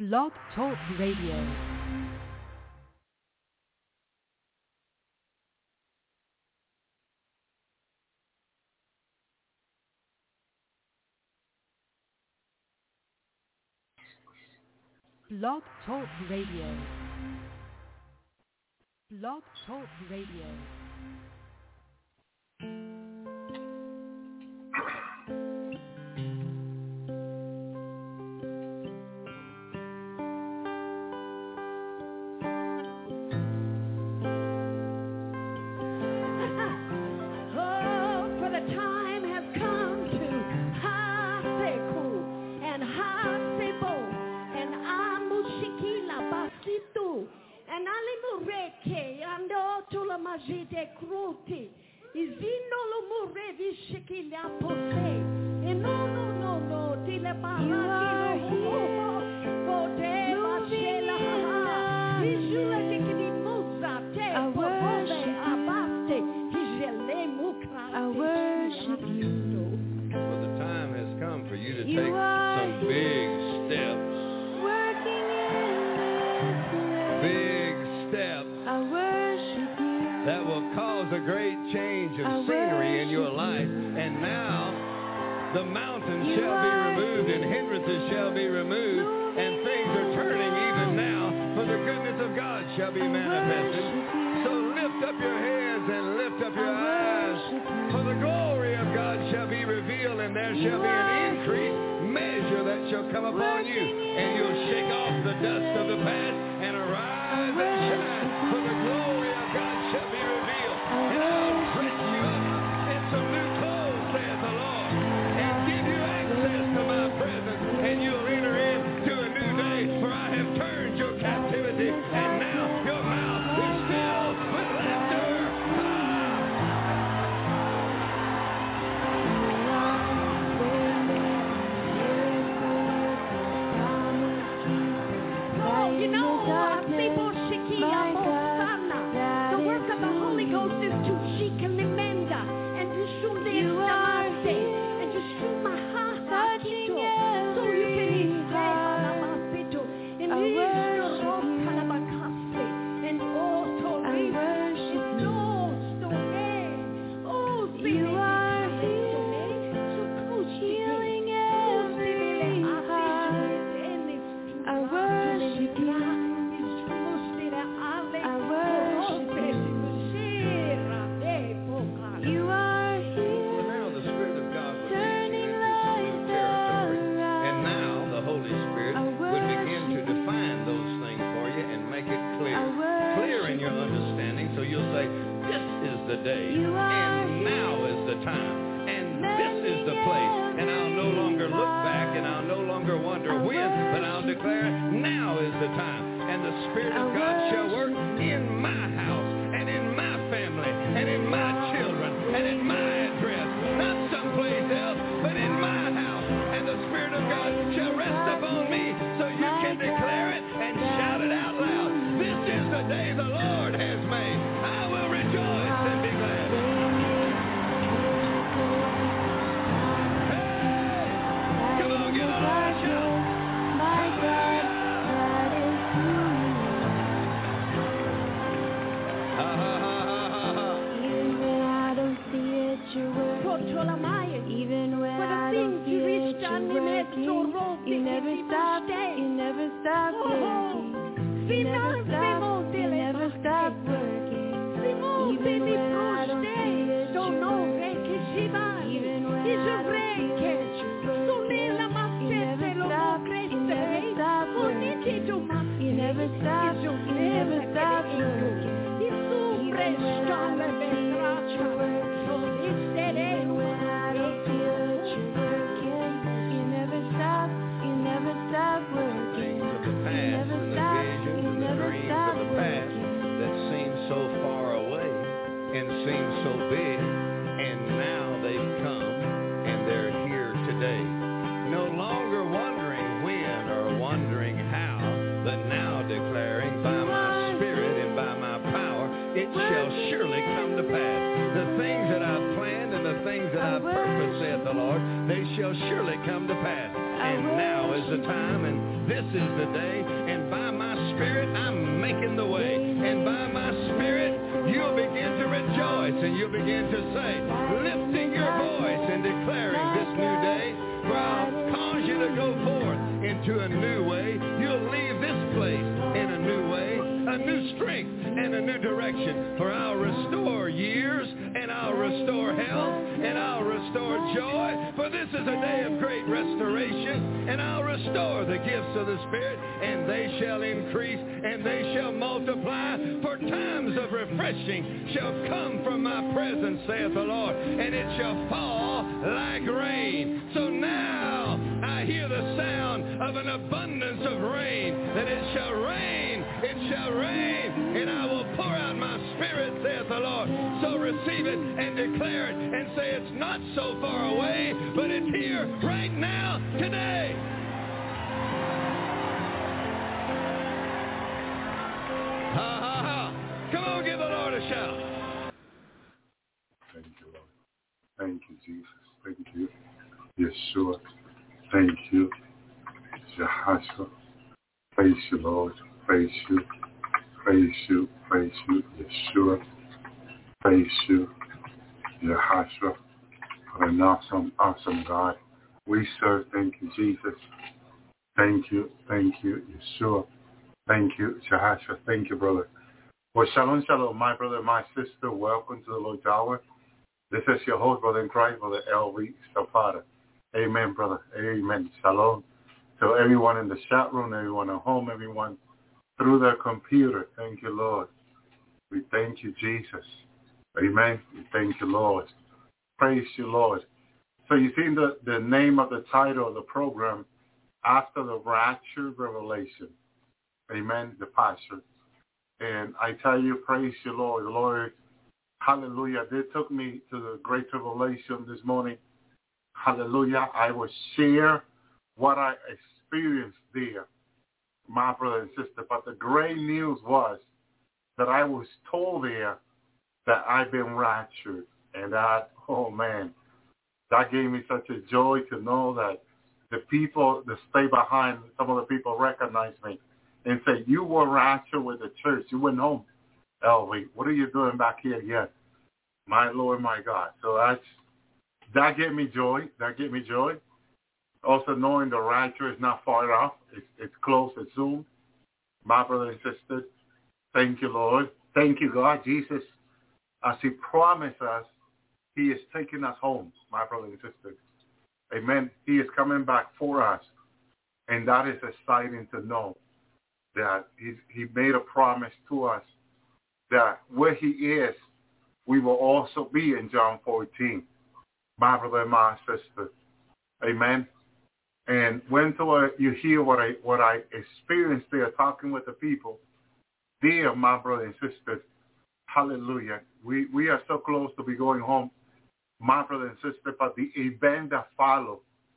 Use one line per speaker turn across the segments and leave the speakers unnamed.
Blog Talk Radio. Blog Talk Radio. Blog Talk Radio.
They shall surely come to pass. And now is the time, and this is the day, and by my Spirit I'm making the way, and by my Spirit you'll begin to rejoice, and you'll begin to say, lifting your voice and declaring this new day, for I'll cause you to go forth into a new way. You'll leave this place in a new way, a new strength and a new direction, for I'll restore years, and I'll restore health, and I'll restore joy, for this is a day of great restoration, and I'll restore the gifts of the Spirit, and they shall increase, and they shall multiply, for times of refreshing shall come from my presence, saith the Lord, and it shall fall like rain. So now I hear the sound of an abundance of rain, that it shall rain, and I will pour out my Spirit, saith the Lord. So receive it and declare it and say it's not so far away, but it's here right now, today. Ha, ha, ha. Come on, give the Lord a shout.
Thank you, Lord. Thank you, Jesus. Thank you, Yeshua. Thank you, Jehoshua. Praise you, Lord. Praise you. Praise you. Praise you, Yeshua. Praise you, Jehoshua. What an awesome, awesome God we serve. Thank you, Jesus. Thank you, Yeshua. Thank you, Jehoshua. Thank you, brother. Well, shalom, shalom, my brother, my sister. Welcome to the Lord's Hour. This is your host, brother in Christ, brother L.V. Zapata. Amen, brother. Amen. Shalom. To everyone in the chat room, everyone at home, everyone through their computer. Thank you, Lord. We thank you, Jesus. Amen. We thank you, Lord. Praise you, Lord. So you see the name of the title of the program, After the Rapture Revelation. Amen. The passion. And I tell you, praise you, Lord. Lord, hallelujah. They took me to the great tribulation this morning. Hallelujah. I will share what I experienced there, my brother and sister. But the great news was that I was told there that I've been raptured. And that, oh man, that gave me such a joy to know that the people that stay behind, some of the people recognize me and say, you were raptured with the church. You went home. Elvie, what are you doing back here again? My Lord, my God. So that gave me joy. That gave me joy. Also knowing the rapture is not far off. It's close. It's soon. My brother and sister, thank you, Lord. Thank you, God. Jesus, as he promised us, he is taking us home, my brother and sister. Amen. He is coming back for us. And that is exciting to know that he made a promise to us that where he is, we will also be in John 14. My brother and my sister. Amen. And when you hear what I experienced there talking with the people, dear my brother and sister, hallelujah. We are so close to be going home, my brother and sister, but the event that follow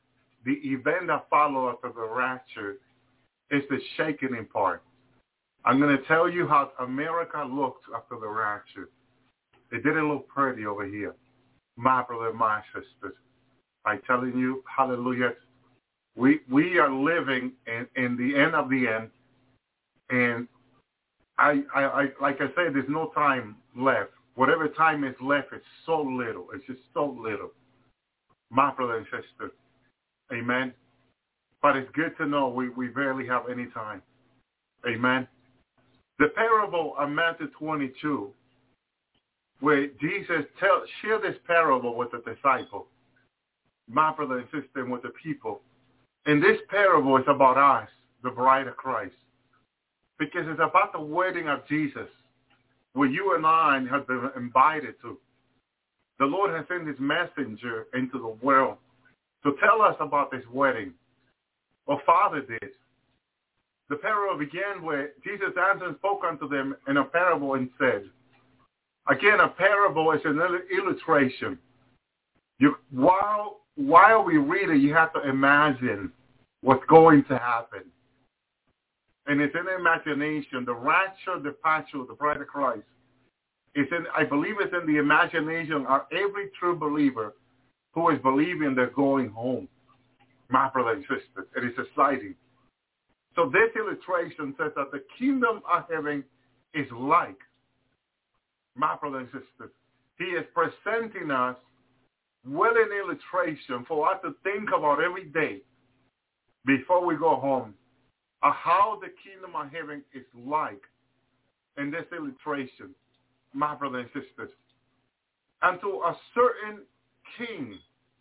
after the rapture is the shaking part. I'm going to tell you how America looked after the rapture. It didn't look pretty over here. My brother, my sisters, I'm telling you, hallelujah, we are living in the end of the end, and I like I said, there's no time left. Whatever time is left, it's so little. It's just so little. My brother and sister, amen. But it's good to know we barely have any time. Amen. The parable of Matthew 22, where Jesus share this parable with the disciple, my brother and sister, and with the people. And this parable is about us, the bride of Christ, because it's about the wedding of Jesus, where you and I have been invited to. The Lord has sent his messenger into the world to tell us about this wedding. Our Father did. The parable began where Jesus answered and spoke unto them in a parable and said, again, a parable is an illustration. While we read it, you have to imagine what's going to happen. And it's in imagination. The rapture, the departure of the bride of Christ, I believe it's in the imagination of every true believer who is believing they're going home. My brother and sister, it is exciting. So this illustration says that the kingdom of heaven is like, my brother and sister, he is presenting us with an illustration for us to think about every day before we go home of how the kingdom of heaven is like in this illustration, my brother and sisters. And to a certain king,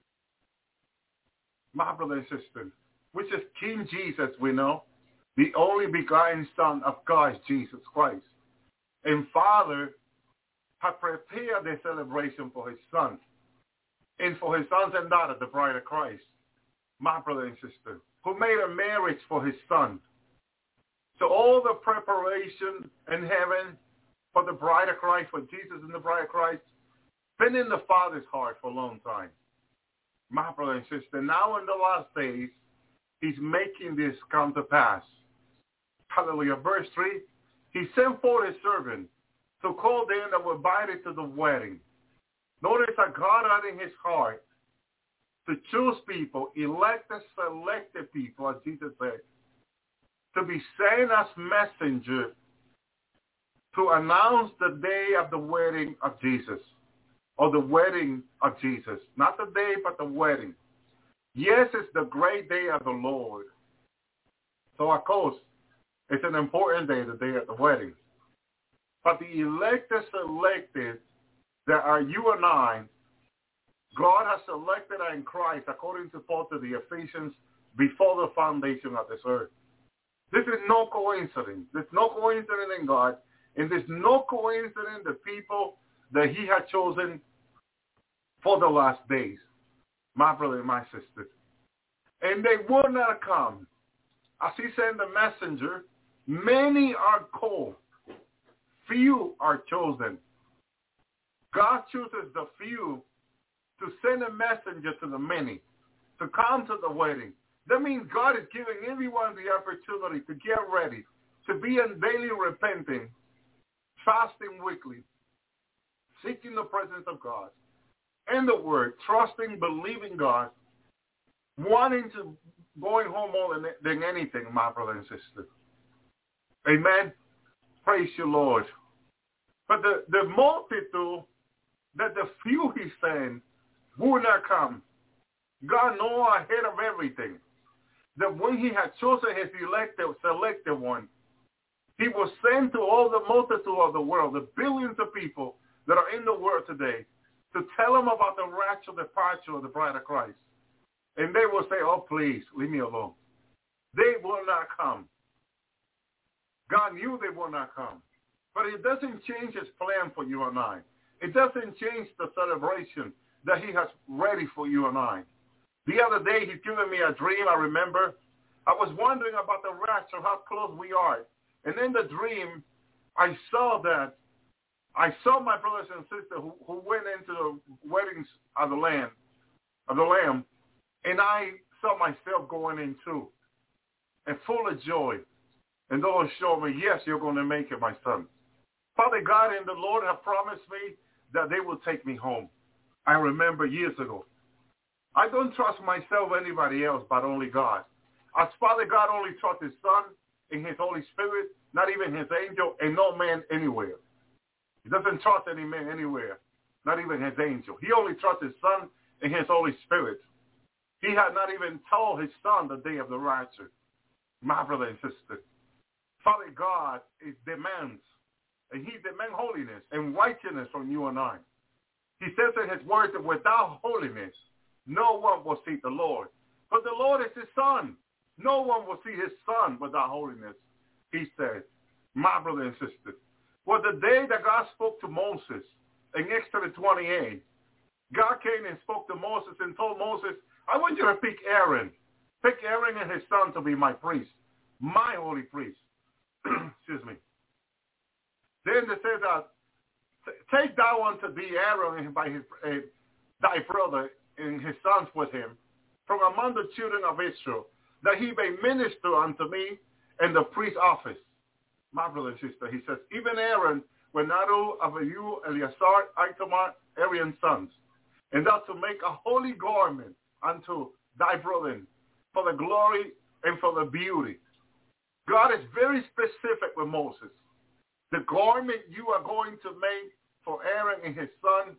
my brother and sister, which is King Jesus, we know, the only begotten Son of God, Jesus Christ. And Father had prepared the celebration for his sons, and for his sons and daughters, the bride of Christ, my brother and sister, who made a marriage for his son. So all the preparation in heaven for the bride of Christ, for Jesus and the bride of Christ, been in the Father's heart for a long time. My brother and sister, now in the last days, he's making this come to pass. Hallelujah. Verse 3, he sent forth his servant to call them that were invited to the wedding. Notice that God had in his heart to choose people, elected, selected people, as Jesus said, to be sent as messenger to announce the day of the wedding of Jesus, or the wedding of Jesus. Not the day, but the wedding. Yes, it's the great day of the Lord. So, of course, it's an important day, the day of the wedding. But the elected, selected, that are you and I, God has selected in Christ, according to Paul to the Ephesians, before the foundation of this earth. This is no coincidence. There's no coincidence in God, and there's no coincidence in the people that he had chosen for the last days, my brother and my sister. And they will not come. As he sent the messenger, many are called, few are chosen. God chooses the few to send a messenger to the many, to come to the wedding. That means God is giving everyone the opportunity to get ready, to be in daily repenting, fasting weekly, seeking the presence of God, and the word, trusting, believing God, wanting to, going home more than anything, my brother and sister. Amen. Praise you, Lord. But the multitude, that the few he sent would not come. God knew ahead of everything that when he had chosen his selected one, he will send to all the multitude of the world, the billions of people that are in the world today, to tell them about the rapture, departure of the bride of Christ. And they will say, oh, please, leave me alone. They will not come. God knew they will not come. But it doesn't change his plan for you and I. It doesn't change the celebration that he has ready for you and I. The other day, he's given me a dream, I remember. I was wondering about the rapture, how close we are. And in the dream, I saw my brothers and sisters who went into the weddings of the Lamb, and I saw myself going in too, and full of joy. And the Lord showed me, yes, you're going to make it, my son. Father God and the Lord have promised me that they will take me home. I remember years ago. I don't trust myself or anybody else, but only God. As Father God only trusts his Son and his Holy Spirit, not even his angel, and no man anywhere. He doesn't trust any man anywhere, not even his angel. He only trusts his Son and his Holy Spirit. He had not even told his Son the day of the rapture. My brother and sister, Father God demands, and he demands holiness and righteousness from you and I. He says in his word that without holiness, no one will see the Lord. But the Lord is his Son. No one will see his Son without holiness, he said. My brother and sister, well, the day that God spoke to Moses in Exodus 28, God came and spoke to Moses and told Moses, I want you to pick Aaron. Pick Aaron and his son to be my priest, my holy priest. Excuse me. Then they said that, take thou unto thee Aaron by thy brother and his sons with him from among the children of Israel, that he may minister unto me in the priest office. My brother and sister, he says, even Aaron, when Nadav, Abihu, Eleazar, Ithamar, Aaron's sons, and thou to make a holy garment unto thy brethren, for the glory, and for the beauty. God is very specific with Moses. The garment you are going to make for Aaron and his son,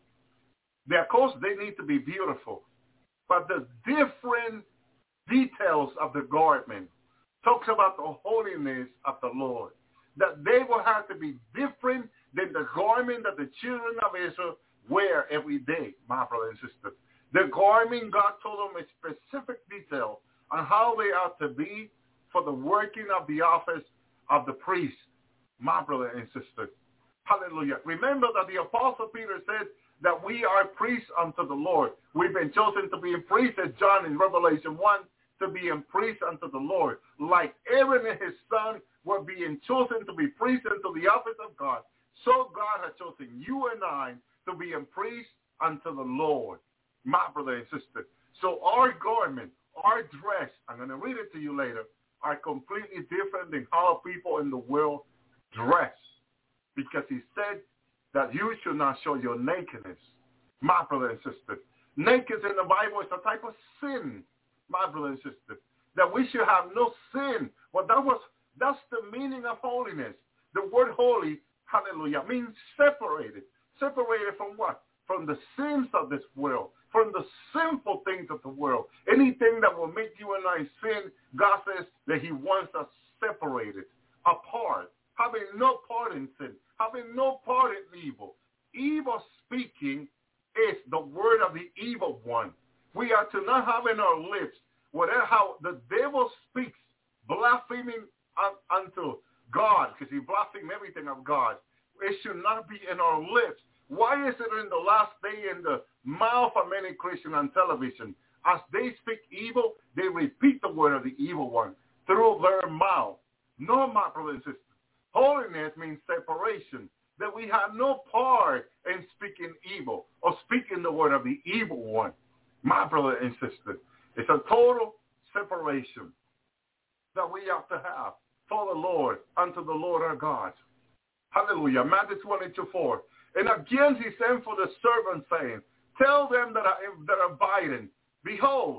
of course, they need to be beautiful. But the different details of the garment talks about the holiness of the Lord. That they will have to be different than the garment that the children of Israel wear every day, my brother and sister. The garment, God told them a specific detail on how they are to be for the working of the office of the priest, my brother and sister. Hallelujah. Remember that the Apostle Peter said that we are priests unto the Lord. We've been chosen to be priests, as John in Revelation 1, to be priests unto the Lord. Like Aaron and his son were being chosen to be priests unto the office of God, so God has chosen you and I to be priests unto the Lord, my brother and sister. So our garment, our dress, I'm going to read it to you later, are completely different than how people in the world dress. Because he said that you should not show your nakedness, my brother and sister. Nakedness in the Bible is a type of sin, my brother and sister. That we should have no sin. Well, that's the meaning of holiness. The word holy, hallelujah, means separated. Separated from what? From the sins of this world, from the sinful things of the world. Anything that will make you and I sin, God says that he wants us separated, apart, having no part in sin, having no part in evil. Evil speaking is the word of the evil one. We are to not have in our lips whatever how the devil speaks, blaspheming unto God, because he blasphemed everything of God. It should not be in our lips. Why is it in the last day in the mouth of many Christians on television? As they speak evil, they repeat the word of the evil one through their mouth. No, my brother and sister. Holiness means separation, that we have no part in speaking evil or speaking the word of the evil one. My brother and sister, it's a total separation that we have to have for the Lord, unto the Lord our God. Hallelujah. Matthew 22:4. And again he sent for the servants, saying, tell them that are abiding, behold,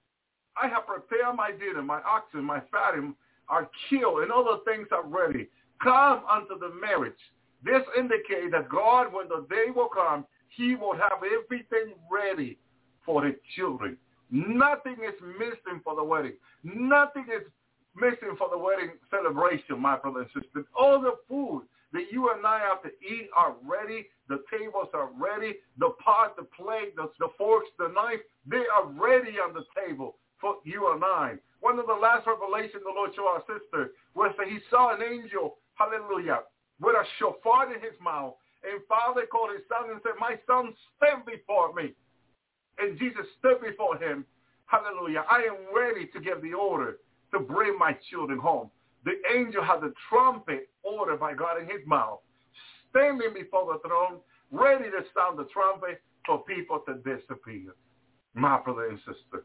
I have prepared my dinner, my oxen, my fatting are killed, and all the things are ready. Come unto the marriage. This indicates that God, when the day will come, he will have everything ready for his children. Nothing is missing for the wedding. Nothing is missing for the wedding celebration, my brother and sister. All the food that you and I have to eat are ready. The tables are ready. The pot, the plate, the forks, the knife, they are ready on the table for you and I. One of the last revelations the Lord showed our sister was that he saw an angel, hallelujah, with a shofar in his mouth. And Father called his son and said, my son, stand before me. And Jesus stood before him. Hallelujah. I am ready to give the order to bring my children home. The angel had the trumpet ordered by God in his mouth, standing before the throne, ready to sound the trumpet for people to disappear. My brother and sister.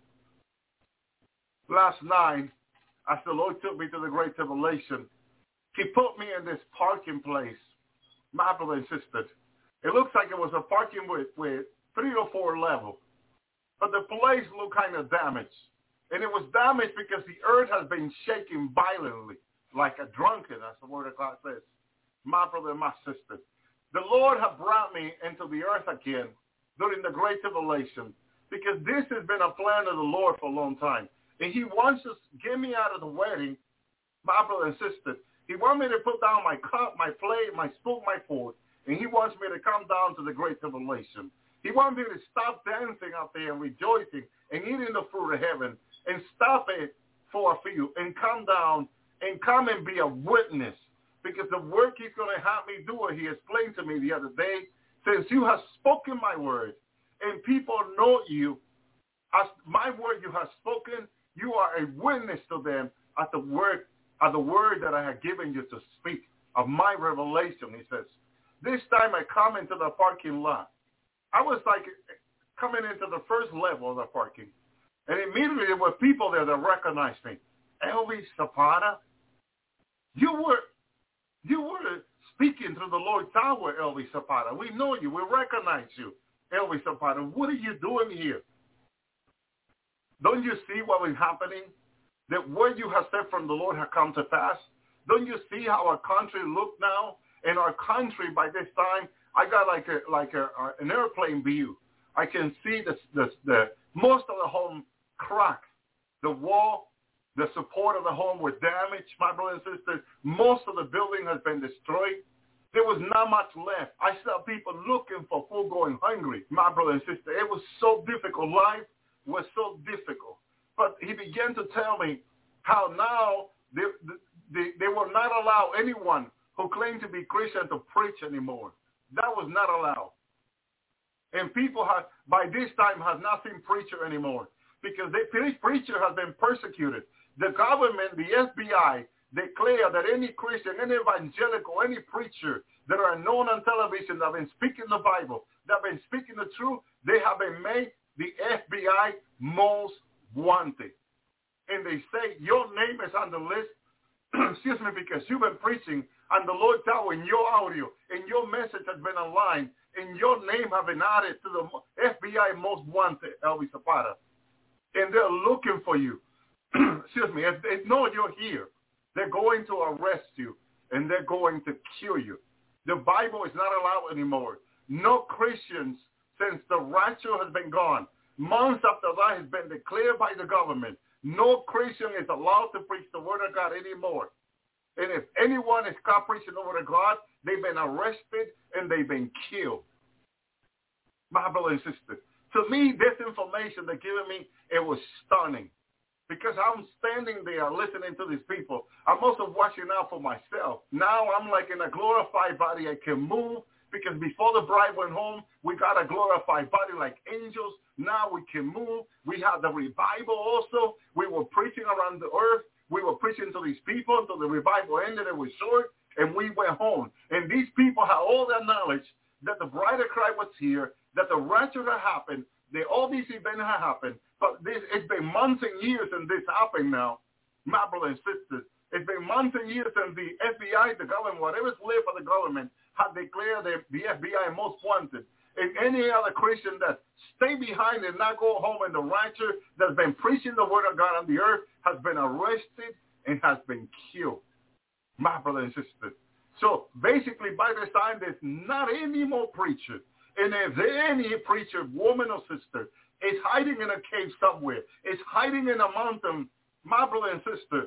Last night, as the Lord took me to the Great Tribulation, he put me in this parking place. My brother and sister. It looks like it was a parking with 3 or 4 levels. But the place looked kind of damaged. And it was damaged because the earth has been shaking violently, like a drunken, as the word of God says. My brother and my sister. The Lord has brought me into the earth again during the Great Tribulation, because this has been a plan of the Lord for a long time. And he wants to get me out of the wedding, my brother and sister. He wants me to put down my cup, my plate, my spoon, my fork, and he wants me to come down to the Great Tribulation. He wants me to stop dancing out there and rejoicing and eating the fruit of heaven and stop it for a few and come down and come and be a witness. Because the work he's going to have me do, he explained to me the other day, since you have spoken my word and people know you, as my word you have spoken, you are a witness to them at the word that I have given you to speak of my revelation, he says. This time I come into the parking lot. I was like coming into the first level of the parking. And immediately there were people there that recognized me. Elvis Zapata, you were speaking through the Lord Tower, Elvis Zapata. We know you. We recognize you, Elvis Zapata. What are you doing here? Don't you see what was happening that what you have said from the Lord has come to pass? Don't you see how our country look now? In our country, by this time, I got an airplane view. I can see the most of the home cracked. The wall, the support of the home was damaged, my brothers and sisters. Most of the building has been destroyed. There was not much left. I saw people looking for food, going hungry, my brother and sister. It was so difficult. Life was so difficult. But he began to tell me how now they will not allow anyone who claimed to be Christian to preach anymore. That was not allowed. And people have, by this time, have not seen preacher anymore because this preacher has been persecuted. The government, the FBI, declare that any Christian, any evangelical, any preacher that are known on television that have been speaking the Bible, that have been speaking the truth, they have been made the FBI most wanted. And they say, your name is on the list, excuse me, because you've been preaching and the Lord tell in your audio, and your message has been online, and your name have been added to the FBI most wanted, Elvis Zapata. And they're looking for you. Excuse me, if they know you're here, they're going to arrest you, and they're going to kill you. The Bible is not allowed anymore. No Christians, since the rapture has been gone, months after that has been declared by the government, no Christian is allowed to preach the word of God anymore. And if anyone is caught preaching the word of God, they've been arrested and they've been killed. My brother and sister, to me, this information they're giving me, it was stunning. Because I'm standing there listening to these people. I'm also watching out for myself. Now I'm like in a glorified body. I can move because before the bride went home, we got a glorified body like angels. Now we can move. We had the revival also. We were preaching around the earth. We were preaching to these people until the revival ended. It was short, and we went home. And these people had all that knowledge that the bride of Christ was here, that the rapture had happened, that all these events had happened. But it's been months and years since this happened now, my brothers and sisters. It's been months and years since the FBI, the government, whatever's left of the government, had declared the FBI most wanted. And any other Christian that stay behind and not go home in the rapture, that's been preaching the word of God on the earth, has been arrested and has been killed, my brothers and sisters. So basically, by this time, there's not any more preacher. And if there's any preacher, woman or sister, is hiding in a cave somewhere, is hiding in a mountain, my brother and sister,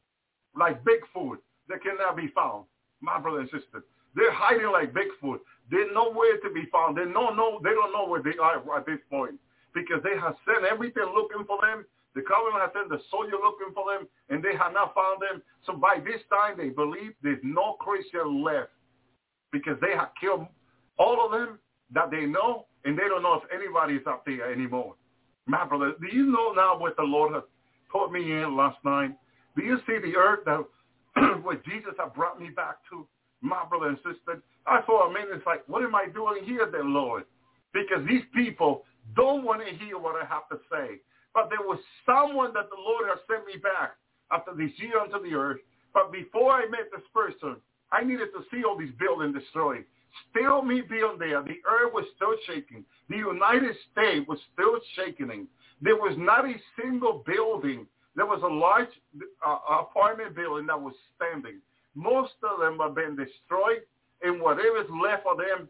like Bigfoot, that cannot be found, my brother and sister. They're hiding like Bigfoot. They're nowhere to be found. They don't know where they are at this point because they have sent everything looking for them. The government has sent the soldier looking for them, and they have not found them. So by this time, they believe there's no Christian left because they have killed all of them that they know, and they don't know if anybody is up there anymore. My brother, do you know now what the Lord has put me in last night? Do you see the earth that what Jesus has brought me back to? My brother and sister, I for a minute, it's like, what am I doing here then, Lord? Because these people don't want to hear what I have to say. But there was someone that the Lord has sent me back after this year unto the earth. But before I met this person, I needed to see all these buildings destroyed. Still me being there, the earth was still shaking. The United States was still shaking. There was not a single building. There was a large apartment building that was standing. Most of them have been destroyed, and whatever is left of them,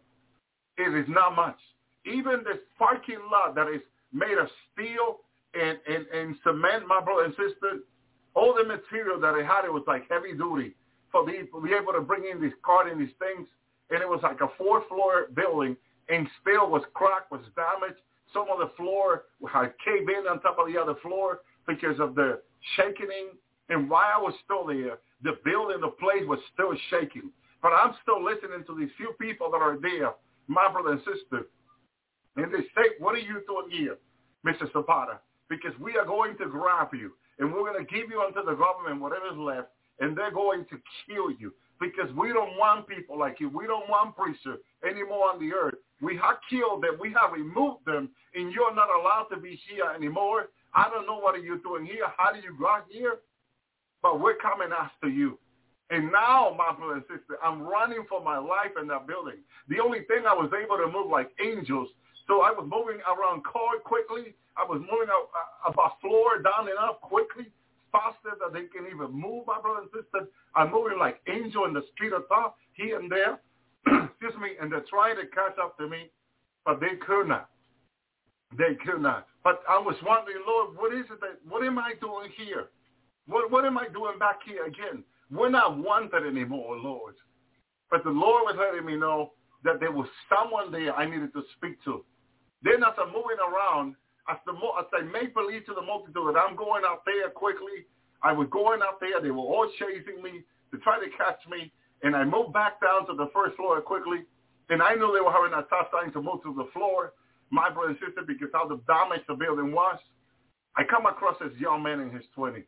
it is not much. Even this parking lot that is made of steel and cement, my brother and sister, all the material that they had, it was like heavy duty for be able to bring in these cars and these things. And it was like a 4th-floor building, and still was cracked, was damaged. Some of the floor had caved in on top of the other floor because of the shaking. And while I was still there, the building, the place was still shaking. But I'm still listening to these few people that are there, my brother and sister. And they say, what are you doing here, Mr. Zapata? Because we are going to grab you, and we're going to give you unto the government whatever's left, and they're going to kill you. Because we don't want people like you. We don't want preachers anymore on the earth. We have killed them. We have removed them, and you're not allowed to be here anymore. I don't know what are you doing here. How do you got here? But we're coming after you. And now, my brother and sister, I'm running for my life in that building. The only thing I was able to move like angels. So I was moving around car quickly. I was moving about floor down and up quickly, faster than they can even move, my brother and sister. I'm moving like angel in the street of thought, here and there. Excuse me, and they're trying to catch up to me, but they could not. They could not. But I was wondering, Lord, what am I doing here? What am I doing back here again? We're not wanted anymore, Lord. But the Lord was letting me know that there was someone there I needed to speak to. Then as I'm moving around, as I make believe to the multitude that I'm going out there quickly, I was going out there. They were all chasing me to try to catch me. And I moved back down to the first floor quickly. And I knew they were having a tough time to move to the floor, my brother and sister, because how the damage the building was. I come across this young man in his 20s.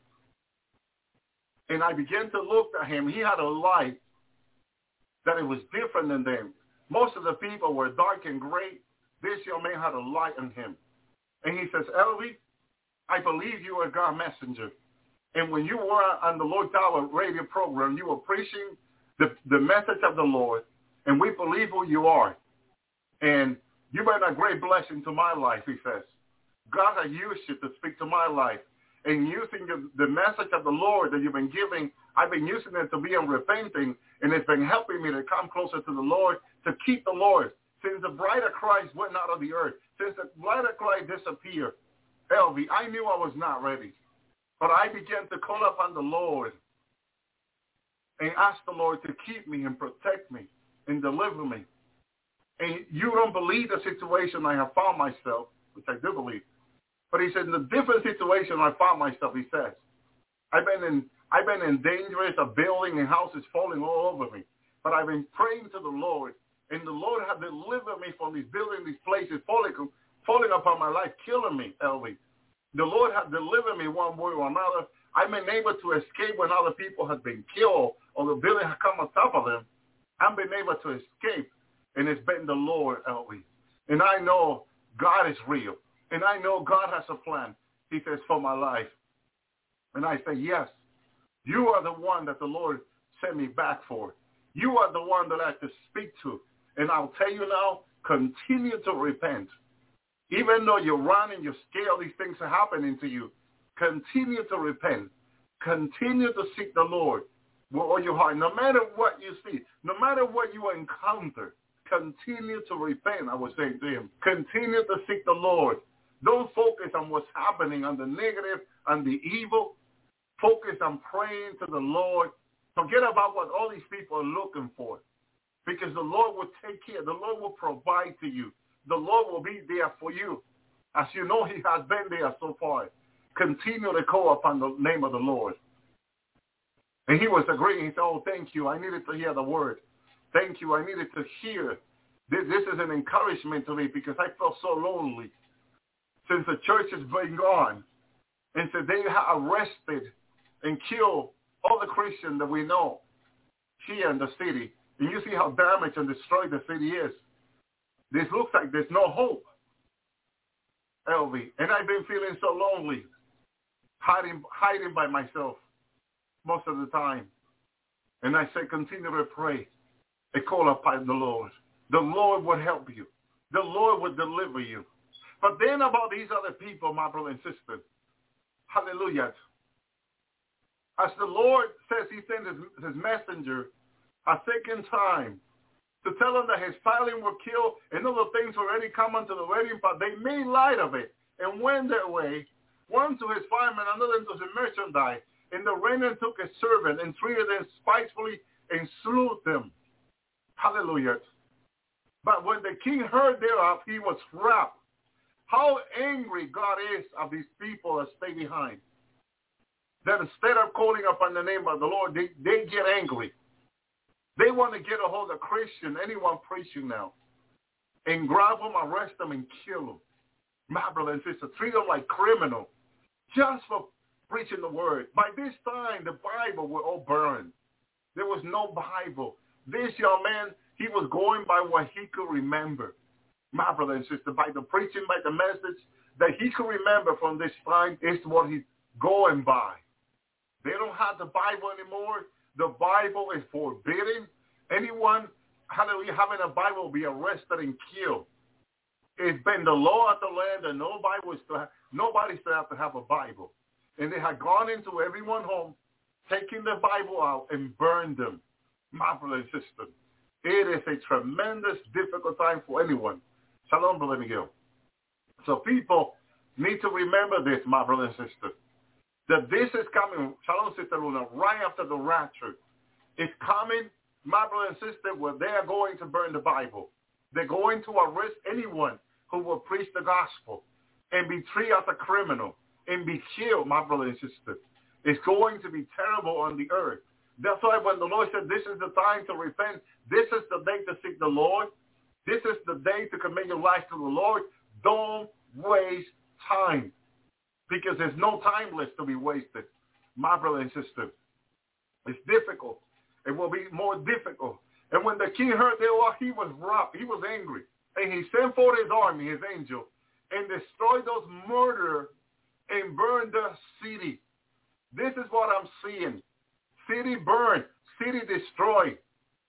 And I began to look at him. He had a light that it was different than them. Most of the people were dark and gray. This young man had a light in him. And he says, Elvi, I believe you are God's messenger. And when you were on the Lord Tower radio program, you were preaching the message of the Lord, and we believe who you are. And you've been a great blessing to my life, he says. God has used you to speak to my life. And using the message of the Lord that you've been giving, I've been using it to be repenting, and it's been helping me to come closer to the Lord, to keep the Lord. Since the bride of Christ went out of the earth, since the bride of Christ disappeared, Elvi, I knew I was not ready. But I began to call upon the Lord and ask the Lord to keep me and protect me and deliver me. And you don't believe the situation I have found myself, which I do believe. But he said, in the different situation I found myself, he says, I've been in dangerous of building and houses falling all over me. But I've been praying to the Lord, and the Lord has delivered me from these buildings, these places falling upon my life, killing me, Elvi. The Lord has delivered me one way or another. I've been able to escape when other people have been killed or the building has come on top of them. I've been able to escape, and it's been the Lord, Elvi. And I know God is real. And I know God has a plan, he says, for my life. And I say, yes, you are the one that the Lord sent me back for. You are the one that I have to speak to. And I'll tell you now, continue to repent. Even though you're running, you're scared, these things are happening to you. Continue to repent. Continue to seek the Lord with all your heart. No matter what you see, no matter what you encounter, continue to repent, I was saying to him. Continue to seek the Lord. Don't focus on what's happening, on the negative, on the evil. Focus on praying to the Lord. Forget about what all these people are looking for, because the Lord will take care. The Lord will provide to you. The Lord will be there for you. As you know, he has been there so far. Continue to call upon the name of the Lord. And he was agreeing. He said, oh, thank you. I needed to hear the word. Thank you. I needed to hear. This is an encouragement to me, because I felt so lonely since the church has been gone. And so they have arrested and killed all the Christians that we know here in the city. And you see how damaged and destroyed the city is. This looks like there's no hope, Elvi. And I've been feeling so lonely, hiding by myself most of the time. And I say, continue to pray and call upon the Lord. The Lord will help you. The Lord will deliver you. But then about these other people, my brother and sister, hallelujah. As the Lord says he sent his messenger a second time to tell them that his family were killed and other things were already come unto the wedding, but they made light of it and went their way, one to his farm and another to his merchandise. And the remnant took a servant and treated them spitefully and slew them. Hallelujah. But when the king heard thereof, he was wrath. How angry God is of these people that stay behind. That instead of calling upon the name of the Lord, they get angry. They want to get a hold of Christian, anyone preaching now, and grab them, arrest them, and kill them. My brother and sister, treat them like criminals just for preaching the word. By this time, the Bible was all burned. There was no Bible. This young man, he was going by what he could remember. My brother and sister, by the preaching, by the message that he could remember from this time is what he's going by. They don't have the Bible anymore. The Bible is forbidden. Anyone, hallelujah, having a Bible will be arrested and killed. It's been the law of the land that nobody's to have to have a Bible. And they had gone into everyone's home, taking the Bible out and burned them. My brother and sister, it is a tremendous, difficult time for anyone. Shalom, Brother Miguel. So people need to remember this, my brother and sister, that this is coming, Shalom, Sister Luna, right after the rapture. It's coming, my brother and sister, where they are going to burn the Bible. They're going to arrest anyone who will preach the gospel and be treated as a criminal and be killed, my brother and sister. It's going to be terrible on the earth. That's why when the Lord said this is the time to repent, this is the day to seek the Lord, this is the day to commit your life to the Lord, don't waste time, because there's no time left to be wasted, my brother and sister. It's difficult. It will be more difficult. And when the king heard that, he was rough. He was angry. And he sent forth his army, his angel, and destroyed those murderers and burned the city. This is what I'm seeing. City burned. City destroyed.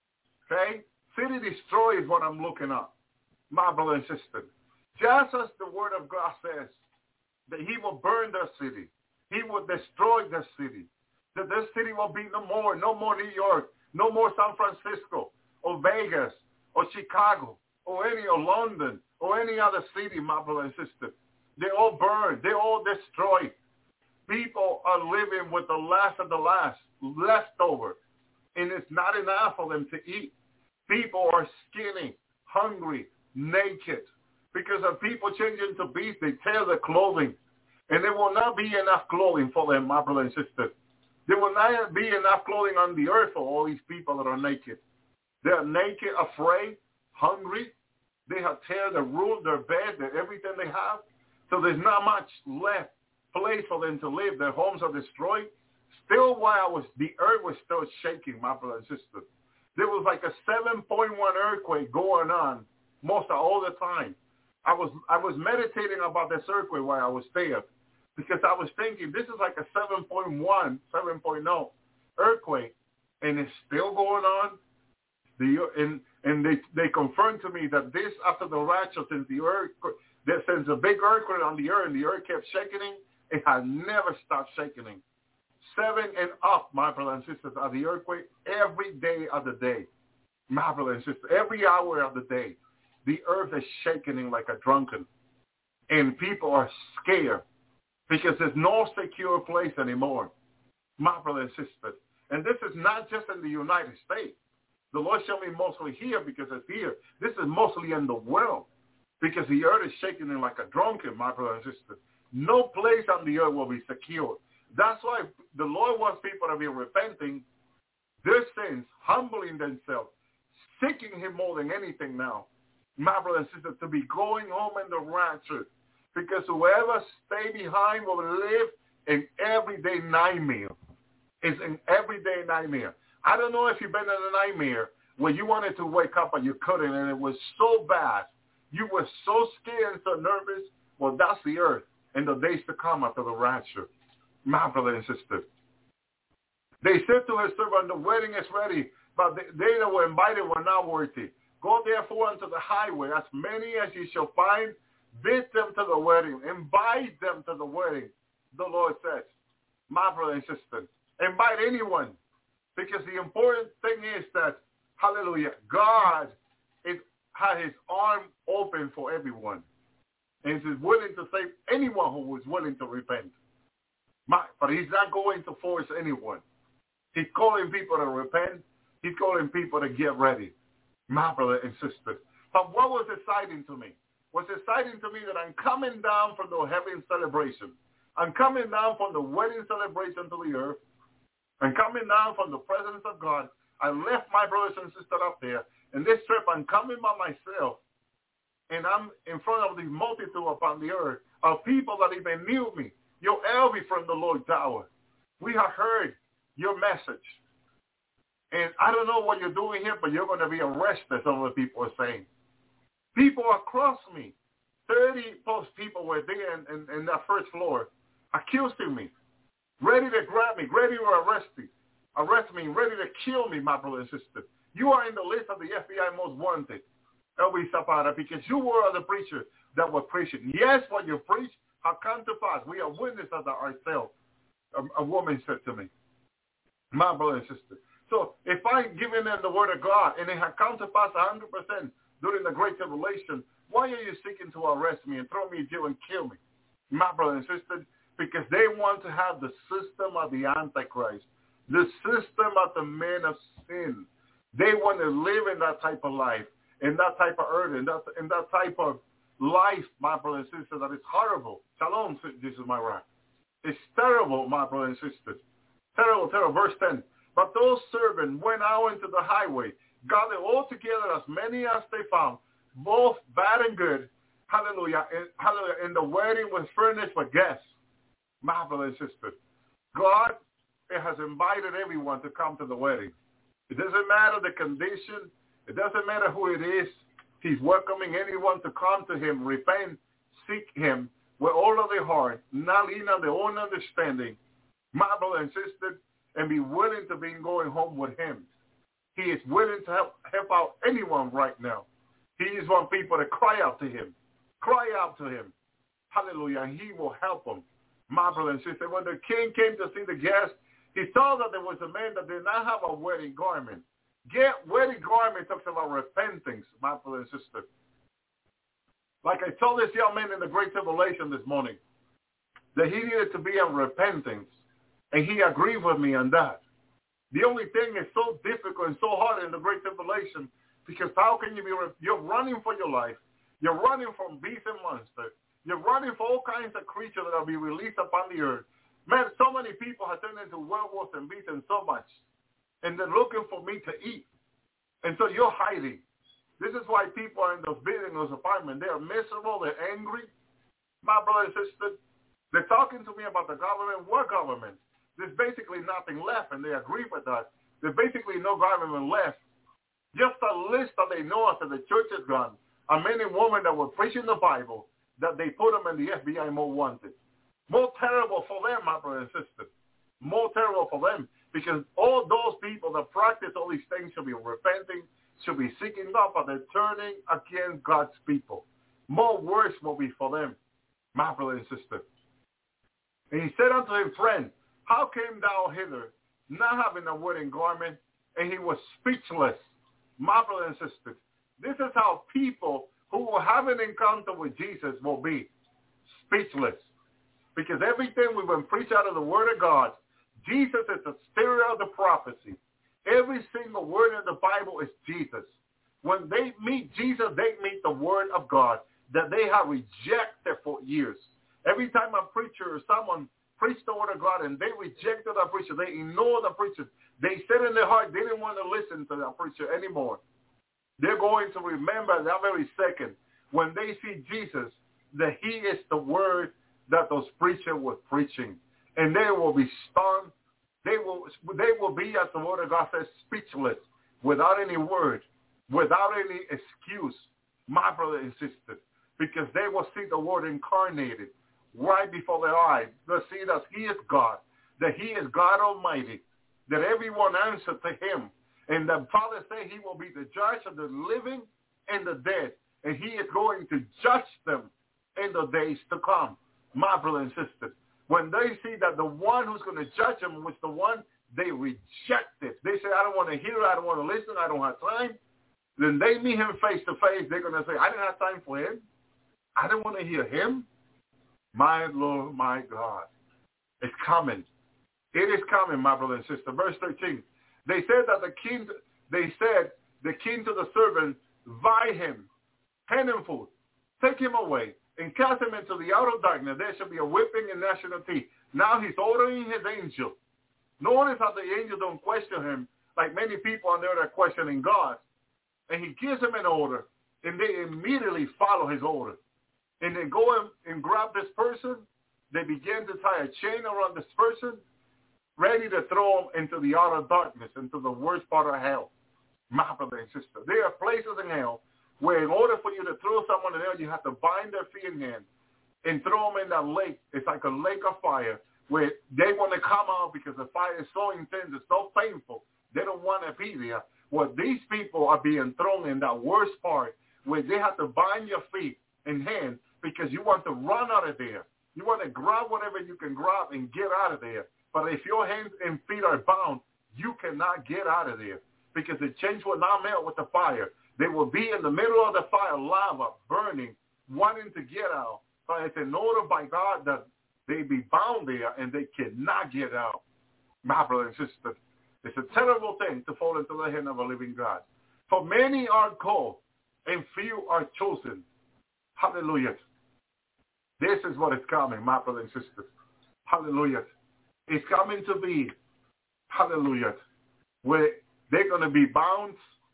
Okay? City destroyed is what I'm looking at, my brother and sister. Just as the word of God says that he will burn the city. He will destroy the city. That this city will be no more New York, no more San Francisco or Vegas or Chicago or London or any other city, my brother and sister. They all burned. They all destroyed. People are living with the last of the last, leftover, and it's not enough for them to eat. People are skinny, hungry, naked. Because of people changing to beasts, they tear their clothing. And there will not be enough clothing for them, my brother and sister. There will not be enough clothing on the earth for all these people that are naked. They are naked, afraid, hungry. They have tear their roof, their bed, everything they have. So there's not much left place for them to live. Their homes are destroyed. Still, while the earth was still shaking, my brother and sister. There was like a 7.1 earthquake going on most of all the time. I was meditating about this earthquake while I was there, because I was thinking this is like a 7.0 earthquake, and it's still going on. And they confirmed to me that this, after the rapture, since a big earthquake on the earth, and the earth kept shaking, it had never stopped shaking. 7 and up, my brothers and sisters, are the earthquake every day of the day. My brothers and sisters, every hour of the day. The earth is shaking like a drunken. And people are scared because there's no secure place anymore. My brother and sister. And this is not just in the United States. The Lord showed me mostly here because it's here. This is mostly in the world because the earth is shaking like a drunken, my brother and sister. No place on the earth will be secure. That's why the Lord wants people to be repenting their sins, humbling themselves, seeking him more than anything now. My brother and sister, to be going home in the rapture, because whoever stay behind will live in everyday nightmare. It's an everyday nightmare. I don't know if you've been in a nightmare where you wanted to wake up and you couldn't, and it was so bad. You were so scared and so nervous. Well, that's the earth in the days to come after the rapture. My brother and sister. They said to his servant, the wedding is ready, but they that were invited were not worthy. Go therefore unto the highway, as many as ye shall find, bid them to the wedding, invite them to the wedding, the Lord says. My brother and sister, invite anyone, because the important thing is that, hallelujah, God had his arm open for everyone, and is willing to save anyone who is willing to repent. But he's not going to force anyone. He's calling people to repent. He's calling people to get ready. My brother and sister. But what was exciting to me? Was exciting to me that I'm coming down from the heaven celebration. I'm coming down from the wedding celebration to the earth. I'm coming down from the presence of God. I left my brothers and sisters up there. And this trip, I'm coming by myself. And I'm in front of the multitude upon the earth of people that even knew me. Yo, Elvi from the Lord Tower. We have heard your message. And I don't know what you're doing here, but you're going to be arrested, some of the people are saying. People across me, 30 plus people were there in that first floor, accusing me, ready to grab me, ready to arrest me, ready to kill me, my brother and sister. You are in the list of the FBI most wanted, Elvi Zapata, because you were the preacher that were preaching. Yes, what you preach have come to pass. We are witnesses of that ourselves. a woman said to me, my brother and sister. So if I'm giving them the word of God and it had come to pass 100% during the Great Tribulation, why are you seeking to arrest me and throw me in jail and kill me? My brother and sister, because they want to have the system of the Antichrist, the system of the man of sin. They want to live in that type of life, in that type of earth, in that type of life, my brother and sister, that is horrible. Shalom, this is my right. It's terrible, my brother and sister. Terrible, terrible. Verse 10. But those servants went out into the highway, gathered all together as many as they found, both bad and good. Hallelujah. Hallelujah. And the wedding was furnished for guests. My brother and sister, God has invited everyone to come to the wedding. It doesn't matter the condition. It doesn't matter who it is. He's welcoming anyone to come to him, repent, seek him with all of their heart, not lean on their own understanding, my brother and sister, and be willing to be going home with him. He is willing to help out anyone right now. He just wants people to cry out to him. Cry out to him. Hallelujah. And he will help them. My brother and sister, when the king came to see the guests, he saw that there was a man that did not have a wedding garment. Wedding garment talks about repentance, my brother and sister. Like I told this young man in the Great Tribulation this morning, that he needed to be in repentance. And he agreed with me on that. The only thing is so difficult and so hard in the Great Tribulation, because how can you be, you're running for your life. You're running from beasts and monsters. You're running for all kinds of creatures that will be released upon the earth. Man, so many people have turned into werewolves and beasts and so much. And they're looking for me to eat. And so you're hiding. This is why people are in those buildings, those apartments. They're miserable. They're angry. My brother and sister, they're talking to me about the government. What government? There's basically nothing left, and they agree with that. There's basically no government left. Just a list that they know after the church is gone. Are men and women that were preaching the Bible, that they put them in the FBI more wanted. More terrible for them, my brother and sister. More terrible for them. Because all those people that practice all these things should be repenting, should be seeking God, but they're turning against God's people. More worse will be for them, my brother and sister. And he said unto him, friend, how came thou hither, not having a wedding garment? And he was speechless, my brother and sister. This is how people who will have an encounter with Jesus will be, speechless. Because everything we've been preached out of the Word of God, Jesus is the spirit of the prophecy. Every single word in the Bible is Jesus. When they meet Jesus, they meet the Word of God that they have rejected for years. Every time a preacher or someone preached the Word of God and they rejected that preacher, they ignored the preacher. They said in their heart they didn't want to listen to that preacher anymore. They're going to remember that very second when they see Jesus that he is the word that those preachers were preaching. And they will be stunned. They will be, as the Word of God says, speechless, without any word, without any excuse, my brother and sister, because they will see the Word incarnated right before their eyes. They'll see that he is God, that he is God Almighty, that everyone answers to him. And the Father said he will be the judge of the living and the dead, and he is going to judge them in the days to come, my brother and sister. When they see that the one who's going to judge them was the one they rejected. They say, I don't want to hear, I don't want to listen, I don't have time. Then they meet him face to face. They're going to say, I didn't have time for him. I don't want to hear him. My Lord, my God. It's coming. It is coming, my brother and sister. Verse 13. They said that the king to the servant, buy him, hand him food, take him away, and cast him into the outer darkness. There shall be a whipping and gnashing of teeth. Now he's ordering his angel. Notice how the angel don't question him like many people on there are questioning God. And he gives them an order, and they immediately follow his order. And they go and grab this person. They begin to tie a chain around this person, ready to throw him into the outer darkness, into the worst part of hell. My brother and sister, there are places in hell where in order for you to throw someone in hell, you have to bind their feet and hand and throw them in that lake. It's like a lake of fire where they want to come out because the fire is so intense, it's so painful. They don't want to be there. Well, these people are being thrown in that worst part where they have to bind your feet and hands because you want to run out of there. You want to grab whatever you can grab and get out of there. But if your hands and feet are bound, you cannot get out of there because the chains will not melt with the fire. They will be in the middle of the fire, lava, burning, wanting to get out. But it's an order by God that they be bound there and they cannot get out. My brother and sister, it's a terrible thing to fall into the hand of a living God. For many are called and few are chosen. Hallelujah. This is what is coming, my brother and sister. Hallelujah. It's coming to be, hallelujah, where they're going to be bound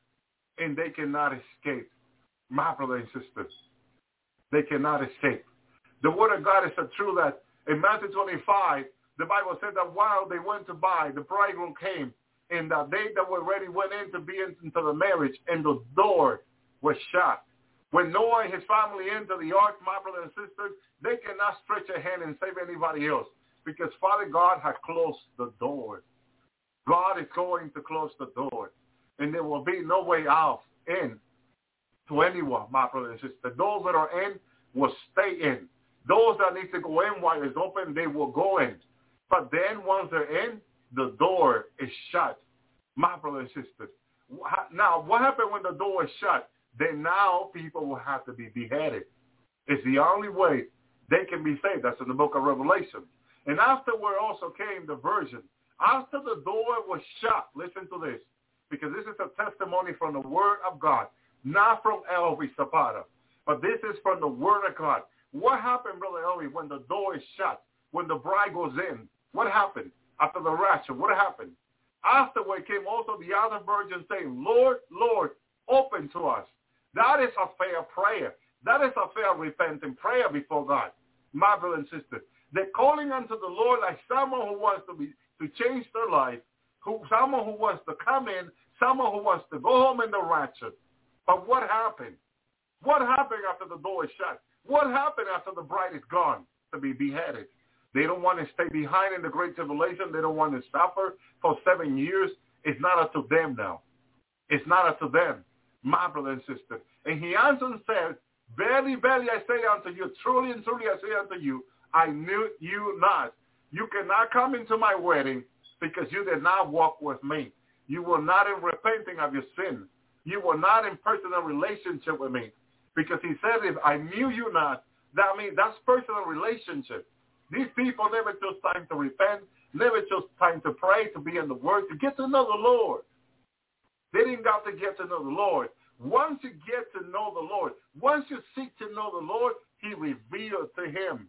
and they cannot escape. My brother and sisters, they cannot escape. The word of God is so true that in Matthew 25, the Bible said that while they went to buy, the bridegroom came, and they that were ready went in to be into the marriage, and the door was shut. When Noah and his family entered the ark, my brothers and sisters, they cannot stretch a hand and save anybody else because Father God had closed the door. God is going to close the door, and there will be no way out in to anyone, my brothers and sisters. Those that are in will stay in. Those that need to go in while it's open, they will go in. But then once they're in, the door is shut. My brothers and sisters. Now, what happened when the door is shut? Then now people will have to be beheaded. It's the only way they can be saved. That's in the book of Revelation. And afterward also came the virgin. After the door was shut, listen to this, because this is a testimony from the word of God, not from Elvi Zapata, but this is from the word of God. What happened, Brother Elvi, when the door is shut, when the bride goes in? What happened after the rapture? What happened? Afterward came also the other virgin saying, Lord, Lord, open to us. That is a fair prayer. That is a fair repentant prayer before God. My brother and sister, they're calling unto the Lord like someone who wants to change their life, someone who wants to come in, someone who wants to go home in the rapture. But what happened? What happened after the door is shut? What happened after the bride is gone to be beheaded? They don't want to stay behind in the great tribulation. They don't want to suffer for 7 years. It's not up to them now. It's not up to them, my brother and sister. And he answered and said, Verily, verily, I say unto you, truly and truly I say unto you, I knew you not. You cannot come into my wedding because you did not walk with me. You were not in repenting of your sin. You were not in personal relationship with me. Because he said, if I knew you not, that means that's personal relationship. These people never chose time to repent, never chose time to pray, to be in the Word, to get to know the Lord. They didn't got to get to know the Lord. Once you get to know the Lord, once you seek to know the Lord, he revealed to him,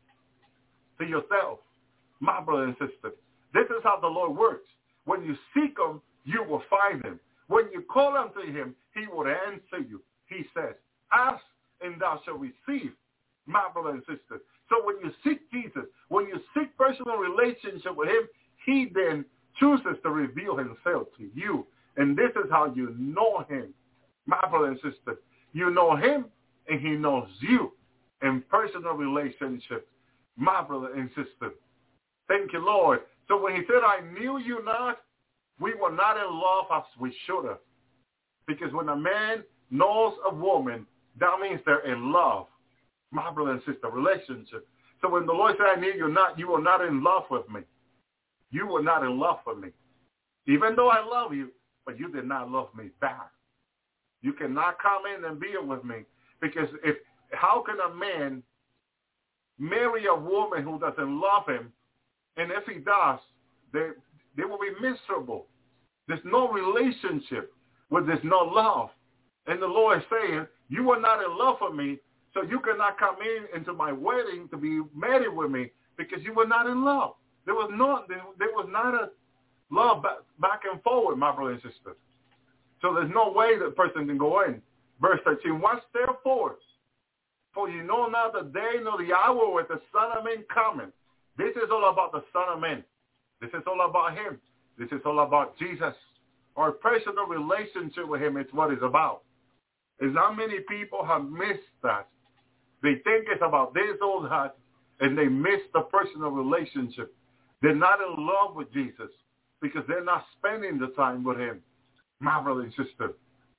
to yourself, my brother and sister. This is how the Lord works. When you seek him, you will find him. When you call unto him, he will answer you. He says, ask and thou shalt receive, my brother and sister. So when you seek Jesus, when you seek personal relationship with him, he then chooses to reveal himself to you. And this is how you know him, my brother and sister. You know him and he knows you in personal relationship, my brother and sister. Thank you, Lord. So when he said, I knew you not, we were not in love as we should have. Because when a man knows a woman, that means they're in love. My brother and sister, relationship. So when the Lord said, I knew you not, you were not in love with me. You were not in love with me. Even though I love you, but you did not love me back. You cannot come in and be with me. Because how can a man marry a woman who doesn't love him? And if he does, they will be miserable. There's no relationship where there's no love. And the Lord is saying, you are not in love with me, so you cannot come into my wedding to be married with me because you were not in love. There was not a love back and forward, my brother and sister. So there's no way that person can go in. Verse 13, watch therefore, for you know not the day nor the hour when the Son of Man cometh. This is all about the Son of Man. This is all about him. This is all about Jesus. Our personal relationship with him is what it's about. Is how many people have missed that. They think it's about this or that, and they miss the personal relationship. They're not in love with Jesus because they're not spending the time with him, my brother and sister.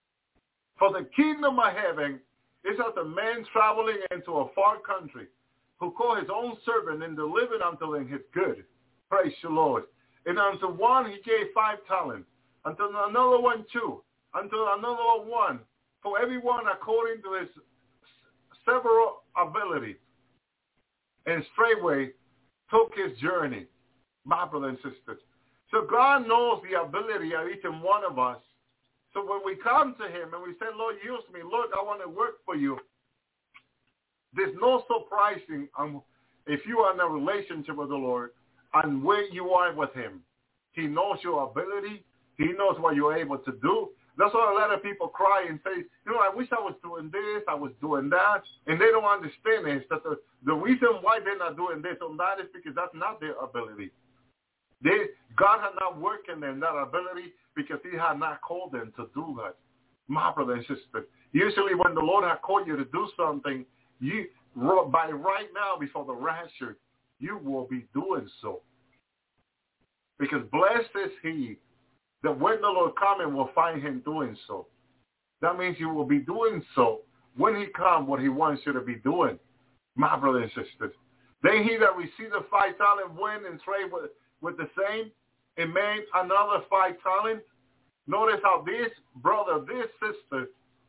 For the kingdom of heaven is as a man traveling into a far country who called his own servant and delivered unto him his good. Praise the Lord. And unto one he gave 5 talents, unto another one 2, unto another 1, for everyone according to his several ability. And straightway took his journey, my brothers and sisters. So God knows the ability of each and one of us. So when we come to him and we say, Lord, use me. Lord, I want to work for you. There's no surprising if you are in a relationship with the Lord and where you are with him. He knows your ability. He knows what you're able to do. That's why a lot of people cry and say, I wish I was doing this, I was doing that. And they don't understand is that the reason why they're not doing this or that is because that's not their ability. God had not worked in them that ability because he had not called them to do that. My brother and sister, usually when the Lord had called you to do something, by right now before the rapture, you will be doing so. Because blessed is he that when the Lord comes will find him doing so. That means you will be doing so when he comes what he wants you to be doing, my brothers and sisters. Then he that received the 5 talents went and traded with the same and made another 5 talents. Notice how this brother, this sister,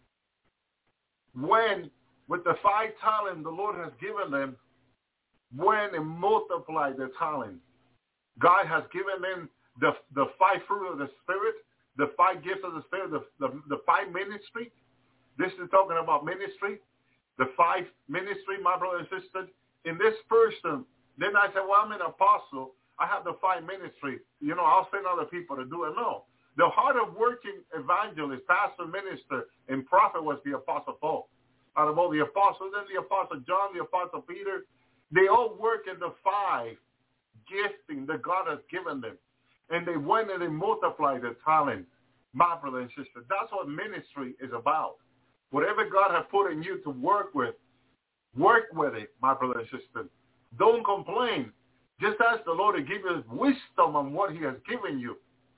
when with the 5 talents the Lord has given them, went and multiplied the talent. God has given them the 5 fruit of the Spirit, the 5 gifts of the Spirit, the 5 ministry. This is talking about ministry, the 5 ministry, my brother and sister. In this person, then I said, well, I'm an apostle. I have the 5 ministry. I'll send other people to do it. No. The heart of working evangelist, pastor, minister, and prophet was the Apostle Paul. Out of all the apostles, then the Apostle John, the Apostle Peter, they all work in the 5 gifting that God has given them. And they went and they multiplied their talent. My brother and sister, that's what ministry is about. Whatever God has put in you to work with it, my brother and sister. Don't complain. Just ask the Lord to give you wisdom on what he has given you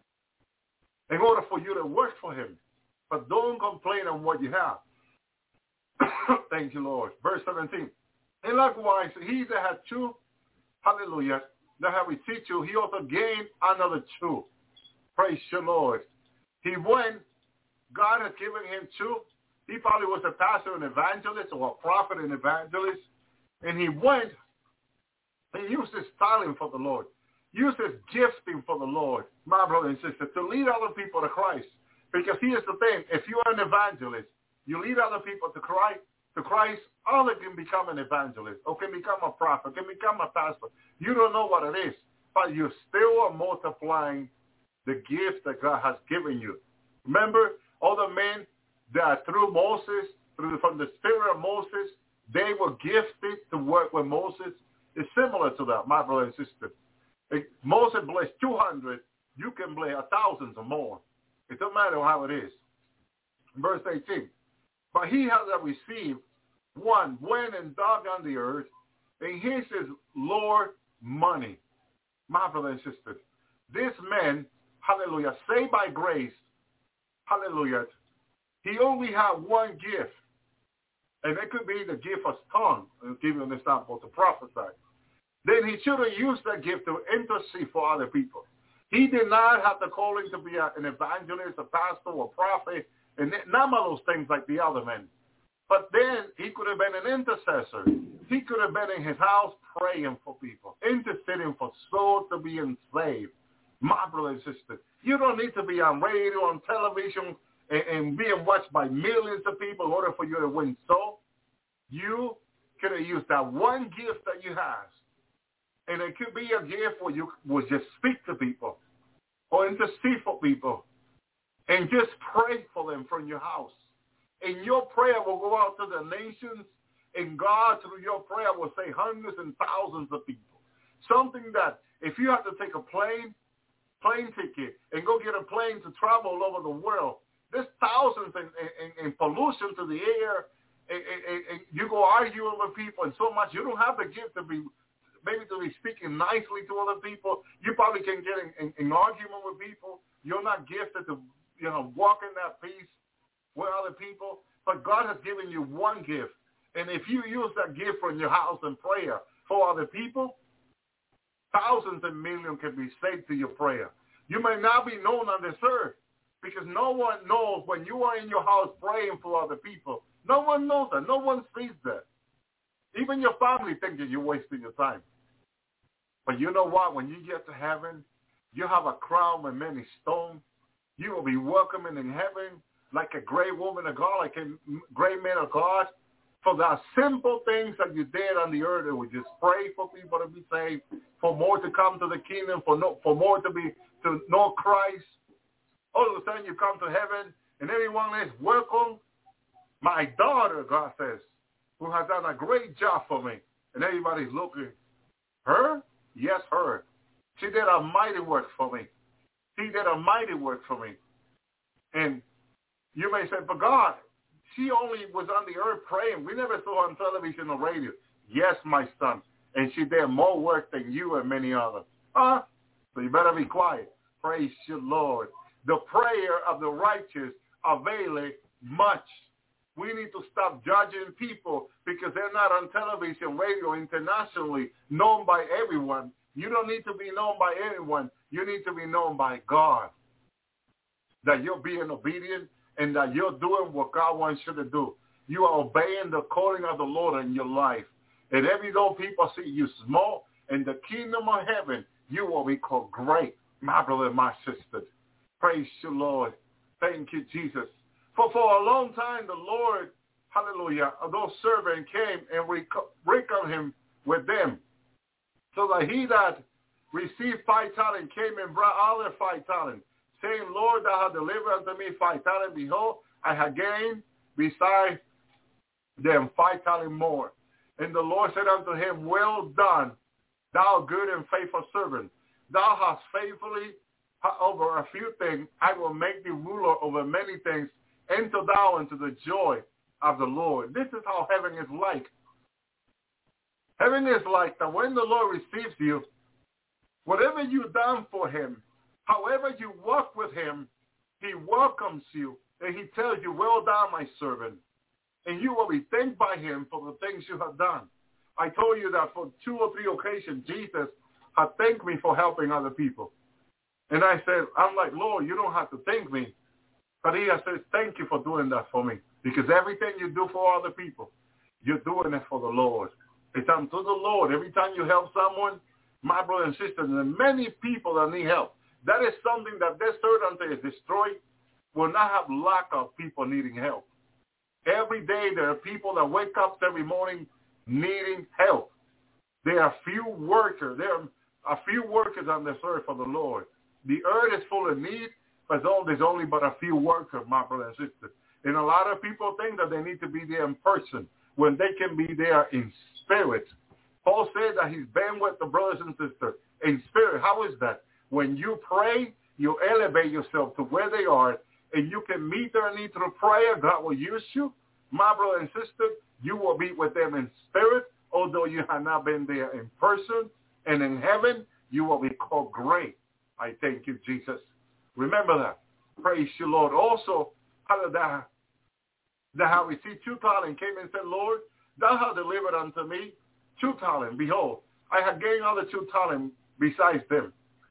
in order for you to work for him. But don't complain on what you have. Thank you, Lord. Verse 17. And likewise, he that had 2, hallelujah, that have received 2, he also gained another 2. Praise the Lord. He went, God had given him 2. He probably was a pastor and evangelist or a prophet and evangelist. And he went and used his talent for the Lord. Used his gifting for the Lord, my brother and sister, to lead other people to Christ. Because here's the thing. If you are an evangelist, you lead other people to Christ, others can become an evangelist or can become a prophet, can become a pastor. You don't know what it is, but you still are multiplying the gift that God has given you. Remember, all the men that through Moses, from the spirit of Moses, they were gifted to work with Moses. It's similar to that, my brother and sister. If Moses blessed 200, you can bless 1,000 or more. It doesn't matter how it is. Verse 18. But he has received 1, went and dug on the earth, and here's his Lord money. My brother and sister, this man, hallelujah, saved by grace, hallelujah, he only had 1 gift. And it could be the gift of tongue. I'll give you an example, to prophesy. Then he should have used that gift to intercede for other people. He did not have the calling to be an evangelist, a pastor, or a prophet, and none of those things like the other men. But then he could have been an intercessor. He could have been in his house praying for people, interceding for souls to be enslaved. My brother and sister, you don't need to be on radio, on television, and being watched by millions of people in order for you to win souls. You could have used that 1 gift that you have. And it could be a gift where you will just speak to people or intercede for people and just pray for them from your house. And your prayer will go out to the nations, and God, through your prayer, will save hundreds and thousands of people. Something that if you have to take a plane ticket and go get a plane to travel all over the world, there's thousands in pollution to the air, and you go arguing with people and so much. You don't have the gift to be speaking nicely to other people. You probably can get in argument with people. You're not gifted to, walk in that peace with other people. But God has given you 1 gift. And if you use that gift in your house in prayer for other people, thousands and millions can be saved to your prayer. You may not be known on this earth because no one knows when you are in your house praying for other people. No one knows that. No one sees that. Even your family thinks that you're wasting your time. But you know what? When you get to heaven, you have a crown with many stones. You will be welcoming in heaven like a great woman of God, like a great man of God. For the simple things that you did on the earth, it would just pray for people to be saved, for more to come to the kingdom, for more to know Christ. All of a sudden you come to heaven and everyone is welcome. My daughter, God says, who has done a great job for me. And everybody's looking. Her? Yes, her. She did a mighty work for me. She did a mighty work for me. And you may say, but God, she only was on the earth praying. We never saw her on television or radio. Yes, my son. And she did more work than you and many others. So you better be quiet. Praise your Lord. The prayer of the righteous availeth much. We need to stop judging people because they're not on television, radio, internationally, known by everyone. You don't need to be known by anyone. You need to be known by God. That you're being obedient and that you're doing what God wants you to do. You are obeying the calling of the Lord in your life. And every though people see you small, in the kingdom of heaven, you will be called great, my brother and my sister. Praise you, Lord. Thank you, Jesus. For a long time, the Lord, hallelujah, those servants came and reckoned him with them. So that he that received 5 talents came and brought other 5 talents, saying, Lord, thou hast delivered unto me 5 talents. Behold, I have gained beside them 5 talents more. And the Lord said unto him, well done, thou good and faithful servant. Thou hast faithfully over a few things. I will make thee ruler over many things. Enter thou into the joy of the Lord. This is how heaven is like. Heaven is like that when the Lord receives you, whatever you've done for him, however you walk with him, he welcomes you and he tells you, well done, my servant. And you will be thanked by him for the things you have done. I told you that for 2 or 3 occasions, Jesus had thanked me for helping other people. And I said, I'm like, Lord, you don't have to thank me. But he has said, thank you for doing that for me. Because everything you do for other people, you're doing it for the Lord. It's unto the Lord. Every time you help someone, my brother and sister, and many people that need help, that is something that this earth until it's destroyed will not have lack of people needing help. Every day there are people that wake up every morning needing help. There are few workers. There are few workers on this earth for the Lord. The earth is full of need, but there's only but a few workers, my brother and sister. And a lot of people think that they need to be there in person when they can be there in spirit. Paul said that he's been with the brothers and sisters in spirit. How is that? When you pray, you elevate yourself to where they are, and you can meet their need through prayer. God will use you. My brother and sister, you will be with them in spirit, although you have not been there in person. And in heaven, you will be called great. I thank you, Jesus. Remember that. Praise you, Lord. Also, that have received 2 talents came and said, Lord, thou hast delivered unto me 2 talents. Behold, I have gained other 2 talents besides them.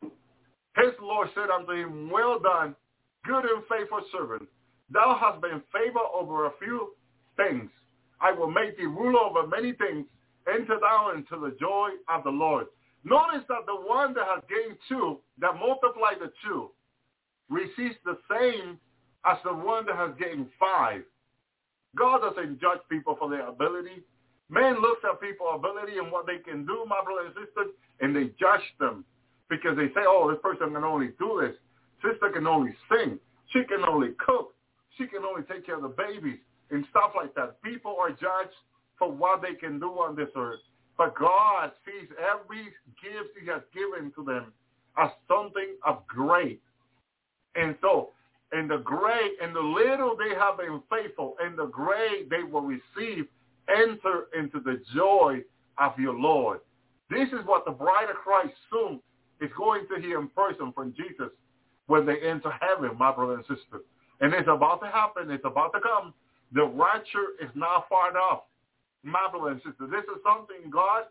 His Lord said unto him, well done, good and faithful servant. Thou hast been favored over a few things. I will make thee ruler over many things. Enter thou into the joy of the Lord. Notice that the one that has gained 2, that multiplied the 2, receives the same as the one that has gained 5. God doesn't judge people for their ability. Man looks at people's ability and what they can do, my brothers and sisters, and they judge them because they say, oh, this person can only do this. Sister can only sing. She can only cook. She can only take care of the babies and stuff like that. People are judged for what they can do on this earth. But God sees every gift he has given to them as something of great. And so, in the great, in the little they have been faithful, in the great they will receive, enter into the joy of your Lord. This is what the bride of Christ soon is going to hear in person from Jesus when they enter heaven, my brother and sister. And it's about to happen. It's about to come. The rapture is not far off, my brother and sister. This is something God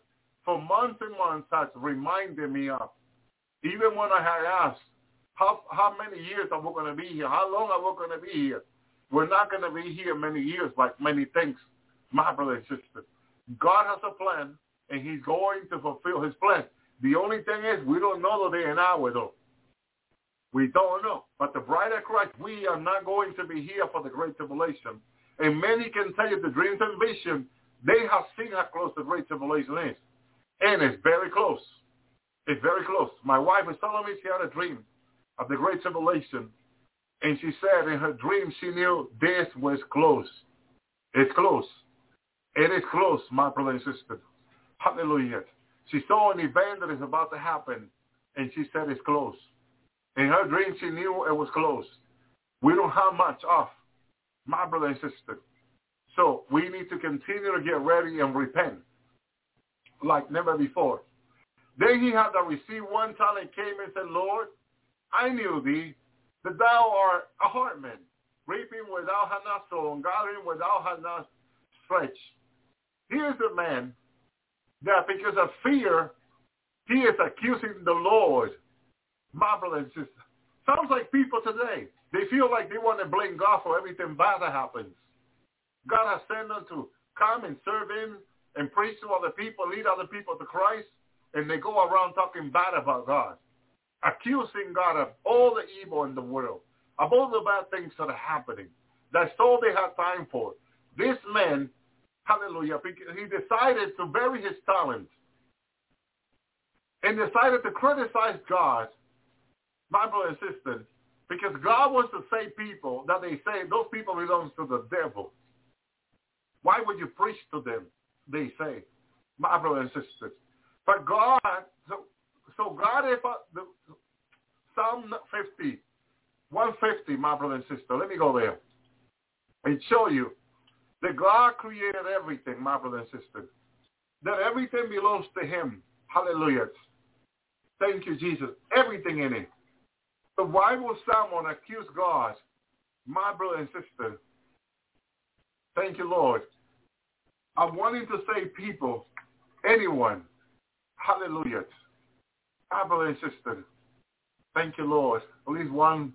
for months and months has reminded me of. Even when I had asked, how many years are we going to be here? How long are we going to be here? We're not going to be here many years like many things, my brother and sister. God has a plan, and he's going to fulfill his plan. The only thing is we don't know the day and hour, though. We don't know. But the bride of Christ, we are not going to be here for the great tribulation. And many can tell you the dreams and vision, they have seen how close the great tribulation is. And it's very close. It's very close. My wife was telling me she had a dream of the great tribulation. And she said in her dream she knew this was close. It's close. It is close, my brother and sister. Hallelujah. She saw an event that is about to happen, and she said it's close. In her dream, she knew it was close. We don't have much off, my brother and sister. So we need to continue to get ready and repent like never before. Then he had received one talent, came and said, Lord, I knew thee, that thou art a hard man, reaping where thou hast not sown, gathering where thou hast not stretched. Here's a man that because of fear, he is accusing the Lord. My brother and sister. Sounds like people today. They feel like they want to blame God for everything bad that happens. God has sent them to come and serve him and preach to other people, lead other people to Christ, and they go around talking bad about God, accusing God of all the evil in the world, of all the bad things that are happening. That's all they have time for. This man, hallelujah, he decided to bury his talent and decided to criticize God, my brother and sister, because God wants to save people that they say those people belong to the devil. Why would you preach to them, they say, my brother and sister. But God, so God, if Psalm 50, 150, my brother and sister, let me go there and show you that God created everything, my brother and sister, that everything belongs to him. Hallelujah. Thank you, Jesus. Everything in it. So why will someone accuse God, my brother and sister? Thank you, Lord. I'm wanting to say people, anyone, hallelujah. My brother and sister, thank you, Lord. At least one,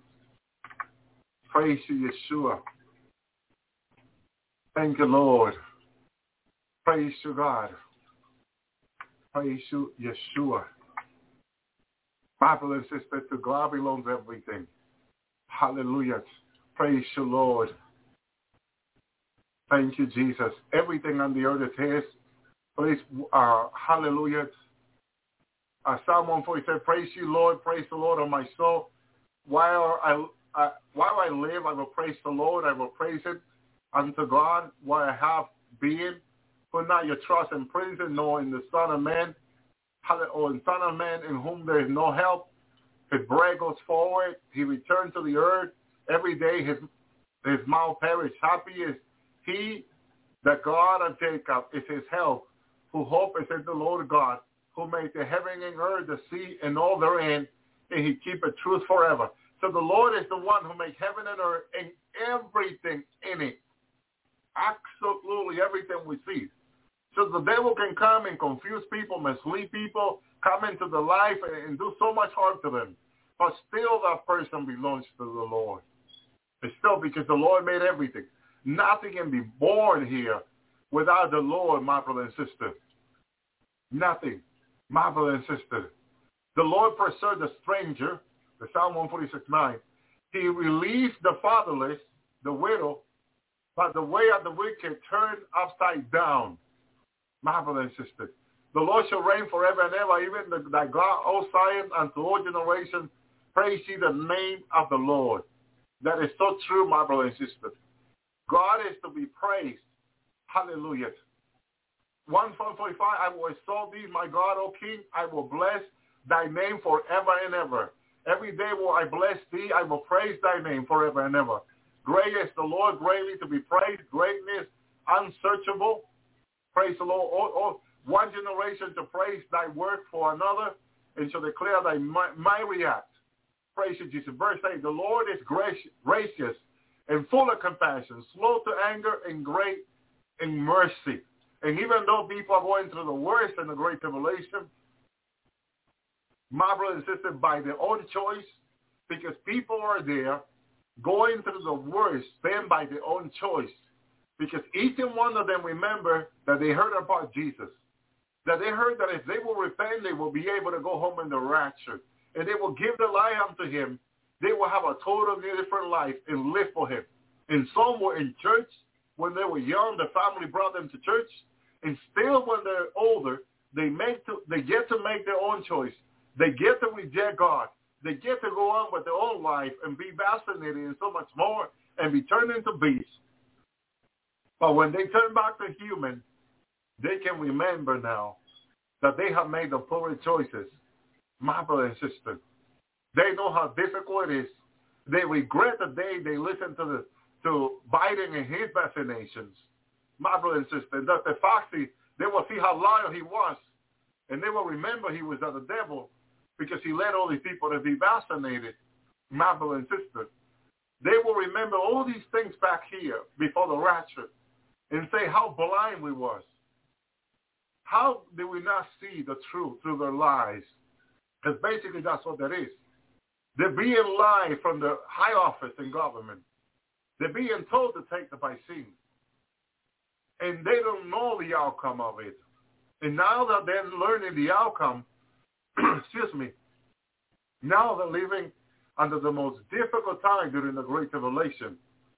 praise you, Yeshua. Thank you, Lord. Praise you, God. Praise you, Yeshua. My brother and sister, to God belongs everything. Hallelujah. Praise you, Lord. Thank you, Jesus. Everything on the earth is his. Please, hallelujah. Psalm 140 said, praise you, Lord. Praise the Lord on my soul. While I live, I will praise the Lord. I will praise it unto God while I have being. Put not your trust in prison, nor in the Son of Man, or in Son of Man in whom there is no help. His bread goes forward. He returns to the earth. Every day his mouth perish. Happy is he that God of Jacob is his help, who hope is in the Lord God, who made the heaven and earth, the sea, and all therein, and he keepeth truth forever. So the Lord is the one who made heaven and earth and everything in it. Absolutely everything we see. So the devil can come and confuse people, mislead people, come into the life and do so much harm to them. But still that person belongs to the Lord. It's still because the Lord made everything. Nothing can be born here without the Lord, my brother and sister. Nothing, my brother and sister. The Lord preserved the stranger, the Psalm 146:9. He released the fatherless, the widow, but the way of the wicked turned upside down. My brother and sister, the Lord shall reign forever and ever, even thy God, O Zion, unto all generations. Praise ye the name of the Lord. That is so true, my brother and sister. God is to be praised. Hallelujah. 1:45, I will exalt thee, my God, O King. I will bless thy name forever and ever. Every day will I bless thee. I will praise thy name forever and ever. Great is the Lord, greatly to be praised. Greatness unsearchable. Praise the Lord. One generation to praise thy work for another, and shall declare thy mighty acts. Praise you, Jesus. Verse 8, the Lord is gracious and full of compassion, slow to anger and great in mercy. And even though people are going through the worst in the Great Tribulation, my brother and sister, by their own choice, because people are there going through the worst, then by their own choice. Because each and one of them remember that they heard about Jesus, that they heard that if they will repent, they will be able to go home in the rapture. And they will give their life unto him. They will have a totally different life and live for him. And some were in church when they were young. The family brought them to church. And still when they're older, they get to make their own choice. They get to reject God. They get to go on with their own life and be vaccinated and so much more and be turned into beasts. But when they turn back to human, they can remember now that they have made the poor choices. My brother and sister, they know how difficult it is. They regret the day they listened to Biden and his vaccinations. My brother and sister, that the Foxy, they will see how loyal he was. And they will remember he was of the devil because he led all these people to be vaccinated. My brother and sister, they will remember all these things back here before the rapture and say how blind we was. How did we not see the truth through their lies? Because basically that's what that is. They're being lied from the high office in government. They're being told to take the vaccine. And they don't know the outcome of it. And now that they're learning the outcome, excuse me, now they're living under the most difficult time during the Great Tribulation.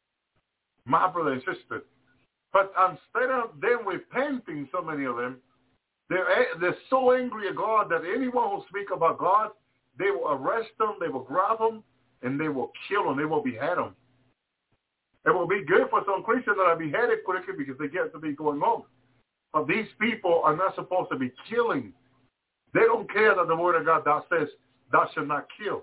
My brother and sister. But instead of them repenting, so many of them, they're so angry at God that anyone who speaks about God, they will arrest them, they will grab them, and they will kill them, they will behead them. It will be good for some Christians that are beheaded quickly because they get to be going home. But these people are not supposed to be killing. They don't care that the Word of God that says, thou shalt not kill.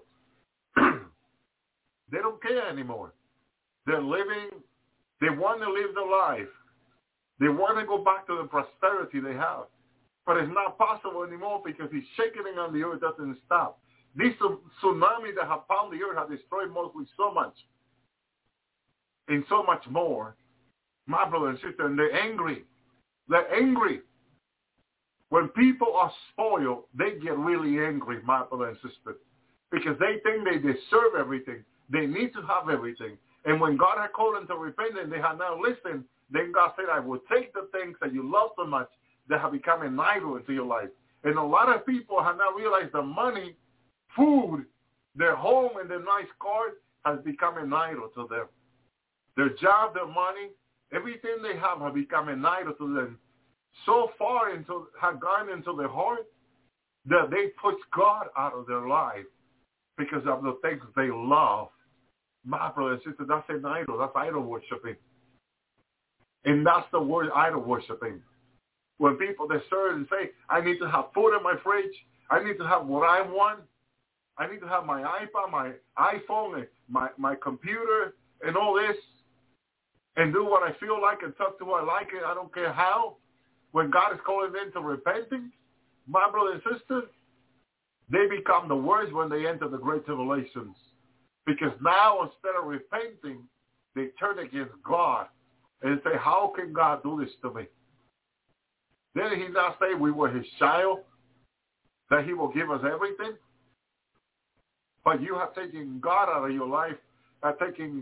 They don't care anymore. They're living, they want to live their life. They want to go back to the prosperity they have. But it's not possible anymore because the shaking on the earth doesn't stop. These tsunamis that have pounded the earth have destroyed mostly so much. And so much more. My brother and sister, and they're angry. They're angry. When people are spoiled, they get really angry, my brother and sister, because they think they deserve everything. They need to have everything. And when God had called them to repent and they had not listened, then God said, I will take the things that you love so much that have become an idol into your life. And a lot of people have not realized the money, food, their home, and their nice car has become an idol to them. Their job, their money, everything they have become an idol to them. So far have gone into their heart that they push God out of their life because of the things they love. My brother and sister, that's an idol. That's idol worshiping. And that's the word idol worshiping. When people they serve and say, I need to have food in my fridge. I need to have what I want. I need to have my iPad, my iPhone, my computer, and all this. And do what I feel like and talk to who I like it. I don't care how. When God is calling them to repenting, my brother and sister, they become the worst when they enter the Great Tribulations. Because now instead of repenting, they turn against God and say, how can God do this to me? Did he not say we were his child, that he will give us everything? But you have taken God out of your life, have taken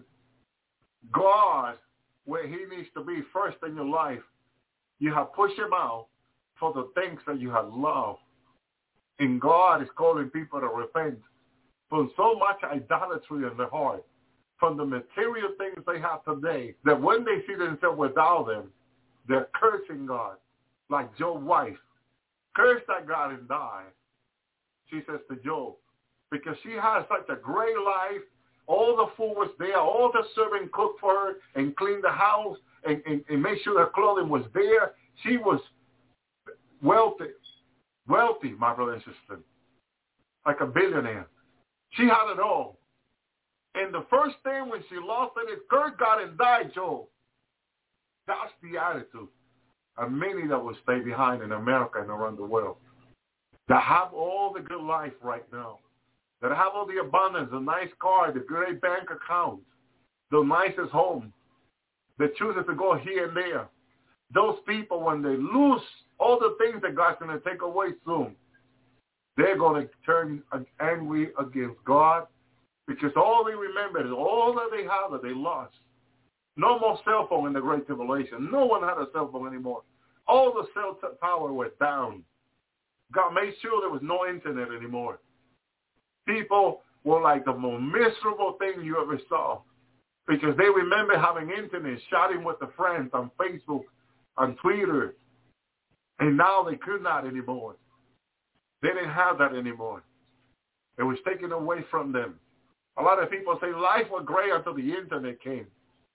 God where he needs to be first in your life. You have pushed him out for the things that you have loved. And God is calling people to repent from so much idolatry in their heart, from the material things they have today, that when they see themselves without them, they're cursing God. Like Job's wife. Curse that God and die, she says to Job, because she has such a great life. All the food was there. All the servant cooked for her and cleaned the house and made sure her clothing was there. She was wealthy, my brother and sister, like a billionaire. She had it all. And the first thing when she lost it is, curse God and die, Job. That's the attitude. And many that will stay behind in America and around the world, that have all the good life right now, that have all the abundance, the nice car, the great bank account, the nicest home, that chooses to go here and there, those people, when they lose all the things that God's going to take away soon, they're going to turn angry against God, because all they remember is all that they have that they lost. No more cell phone in the Great Tribulation. No one had a cell phone anymore. All the cell tower was down. God made sure there was no internet anymore. People were like the most miserable thing you ever saw, because they remember having internet, chatting with the friends on Facebook, on Twitter, and now they could not anymore. They didn't have that anymore. It was taken away from them. A lot of people say life was great until the internet came.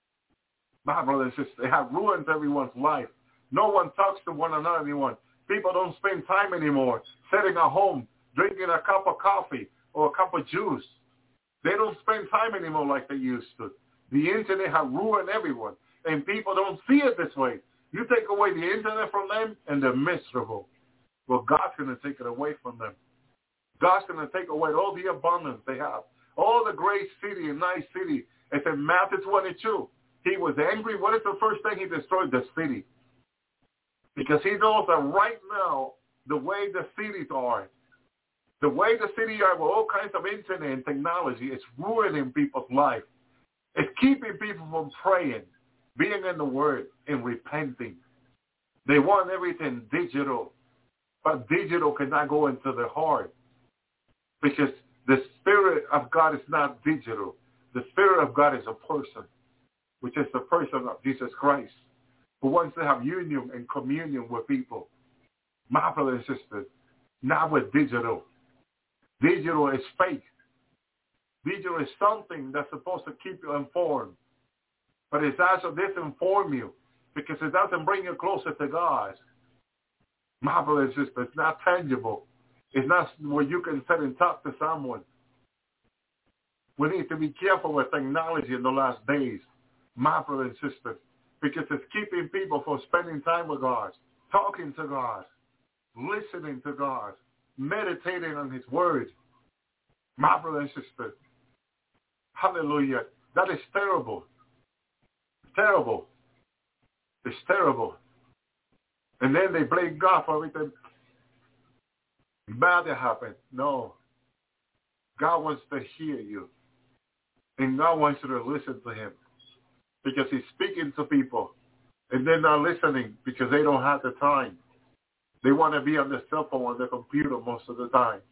My brothers and sisters, they have ruined everyone's life. No one talks to one another anymore. People don't spend time anymore sitting at home, drinking a cup of coffee or a cup of juice. They don't spend time anymore like they used to. The internet has ruined everyone, and people don't see it this way. You take away the internet from them, and they're miserable. Well, God's going to take it away from them. God's going to take away all the abundance they have, all the great city and nice city. It's in Matthew 22. He was angry. What is the first thing he destroyed? The city. Because he knows that right now, the way the cities are, the way the cities are with all kinds of internet and technology, it's ruining people's life. It's keeping people from praying, being in the Word, and repenting. They want everything digital, but digital cannot go into their heart, because the Spirit of God is not digital. The Spirit of God is a person, which is the person of Jesus Christ, who wants to have union and communion with people. My brothers and sisters, not with digital. Digital is fake. Digital is something that's supposed to keep you informed, but it's also disinform you, because it doesn't bring you closer to God. My brothers and sisters, it's not tangible. It's not where you can sit and talk to someone. We need to be careful with technology in the last days, my brothers and sisters, because it's keeping people from spending time with God, talking to God, listening to God, meditating on His Word. My brothers and sisters, hallelujah, that is terrible. Terrible. It's terrible. And then they blame God for everything bad that happened. No. God wants to hear you. And God wants you to listen to Him, because He's speaking to people, and they're not listening because they don't have the time. They want to be on their cell phone or their computer most of the time.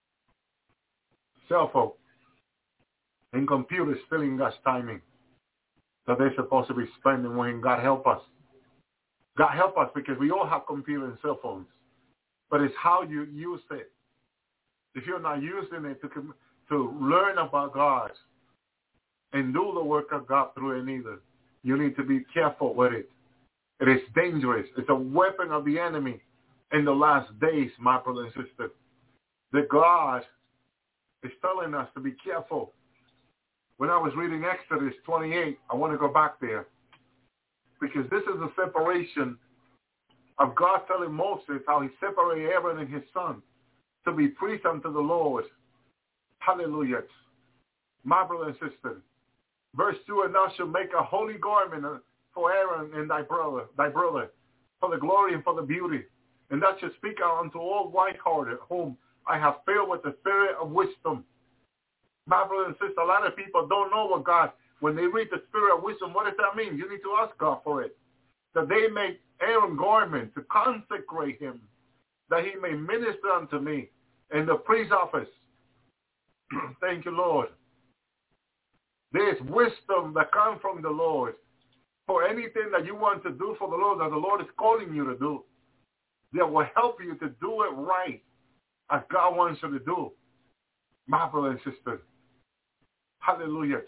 Cell phone and computer stealing God's timing that they're supposed to be spending when God help us. God help us, because we all have computer and cell phones. But it's how you use it. If you're not using it to learn about God and do the work of God through it either, you need to be careful with it. It is dangerous. It's a weapon of the enemy in the last days, my brother and sister. That God is telling us to be careful. When I was reading Exodus 28, I want to go back there, because this is a separation of God telling Moses how He separated Aaron and his son to be priests unto the Lord. Hallelujah. My brother and sister. Verse 2, and thou shalt make a holy garment for Aaron and thy brother, for the glory and for the beauty. And thou shalt speak out unto all white-hearted, whom I have filled with the spirit of wisdom. My brother and sister, a lot of people don't know what God, when they read the spirit of wisdom, what does that mean? You need to ask God for it. That they make Aaron garment to consecrate him, that he may minister unto me in the priest's office. Thank you, Lord. There's wisdom that comes from the Lord for anything that you want to do for the Lord, that the Lord is calling you to do, that will help you to do it right as God wants you to do. My brother and sister, hallelujah.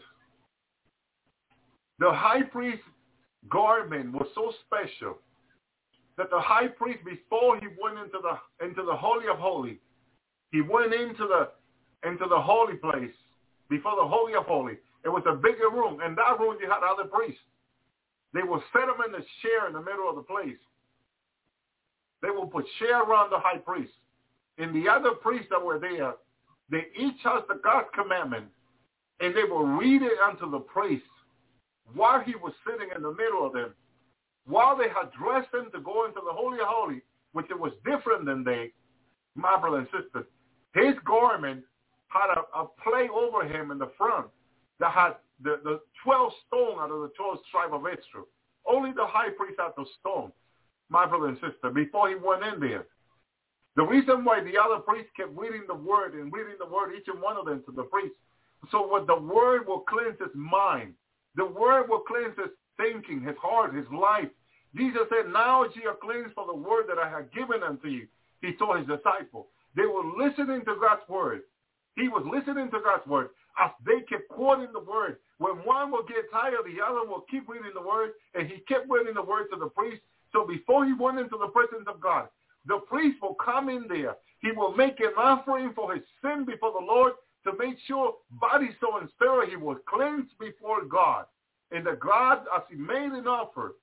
The high priest's garment was so special that the high priest, before he went into the Holy of Holies, he went into the holy place, before the Holy of Holies. It was a bigger room. In that room, you had other priests. They will set them in the chair in the middle of the place. They will put chair around the high priest. And the other priests that were there, they each has the God's commandment, and they will read it unto the priest while he was sitting in the middle of them. while they had dressed him to go into the Holy of Holies, which it was different than they, my brother and sister, his garment had a plate over him in the front that had the 12 stone out of the 12 tribe of Israel. Only the high priest had the stone, my brother and sister, before he went in there. The reason why the other priests kept reading the word, each and one of them to the priest, so what the word will cleanse his mind. The word will cleanse his thinking, his heart, his life. Jesus said, now ye are cleansed for the word that I have given unto you. He told his disciples. They were listening to God's word. He was listening to God's word as they kept quoting the word. When one will get tired, the other will keep reading the word, and he kept reading the word to the priest. So before he went into the presence of God, the priest will come in there. He will make an offering for his sin before the Lord to make sure body, soul, and spirit he was cleansed before God. And the God, as he made an offer,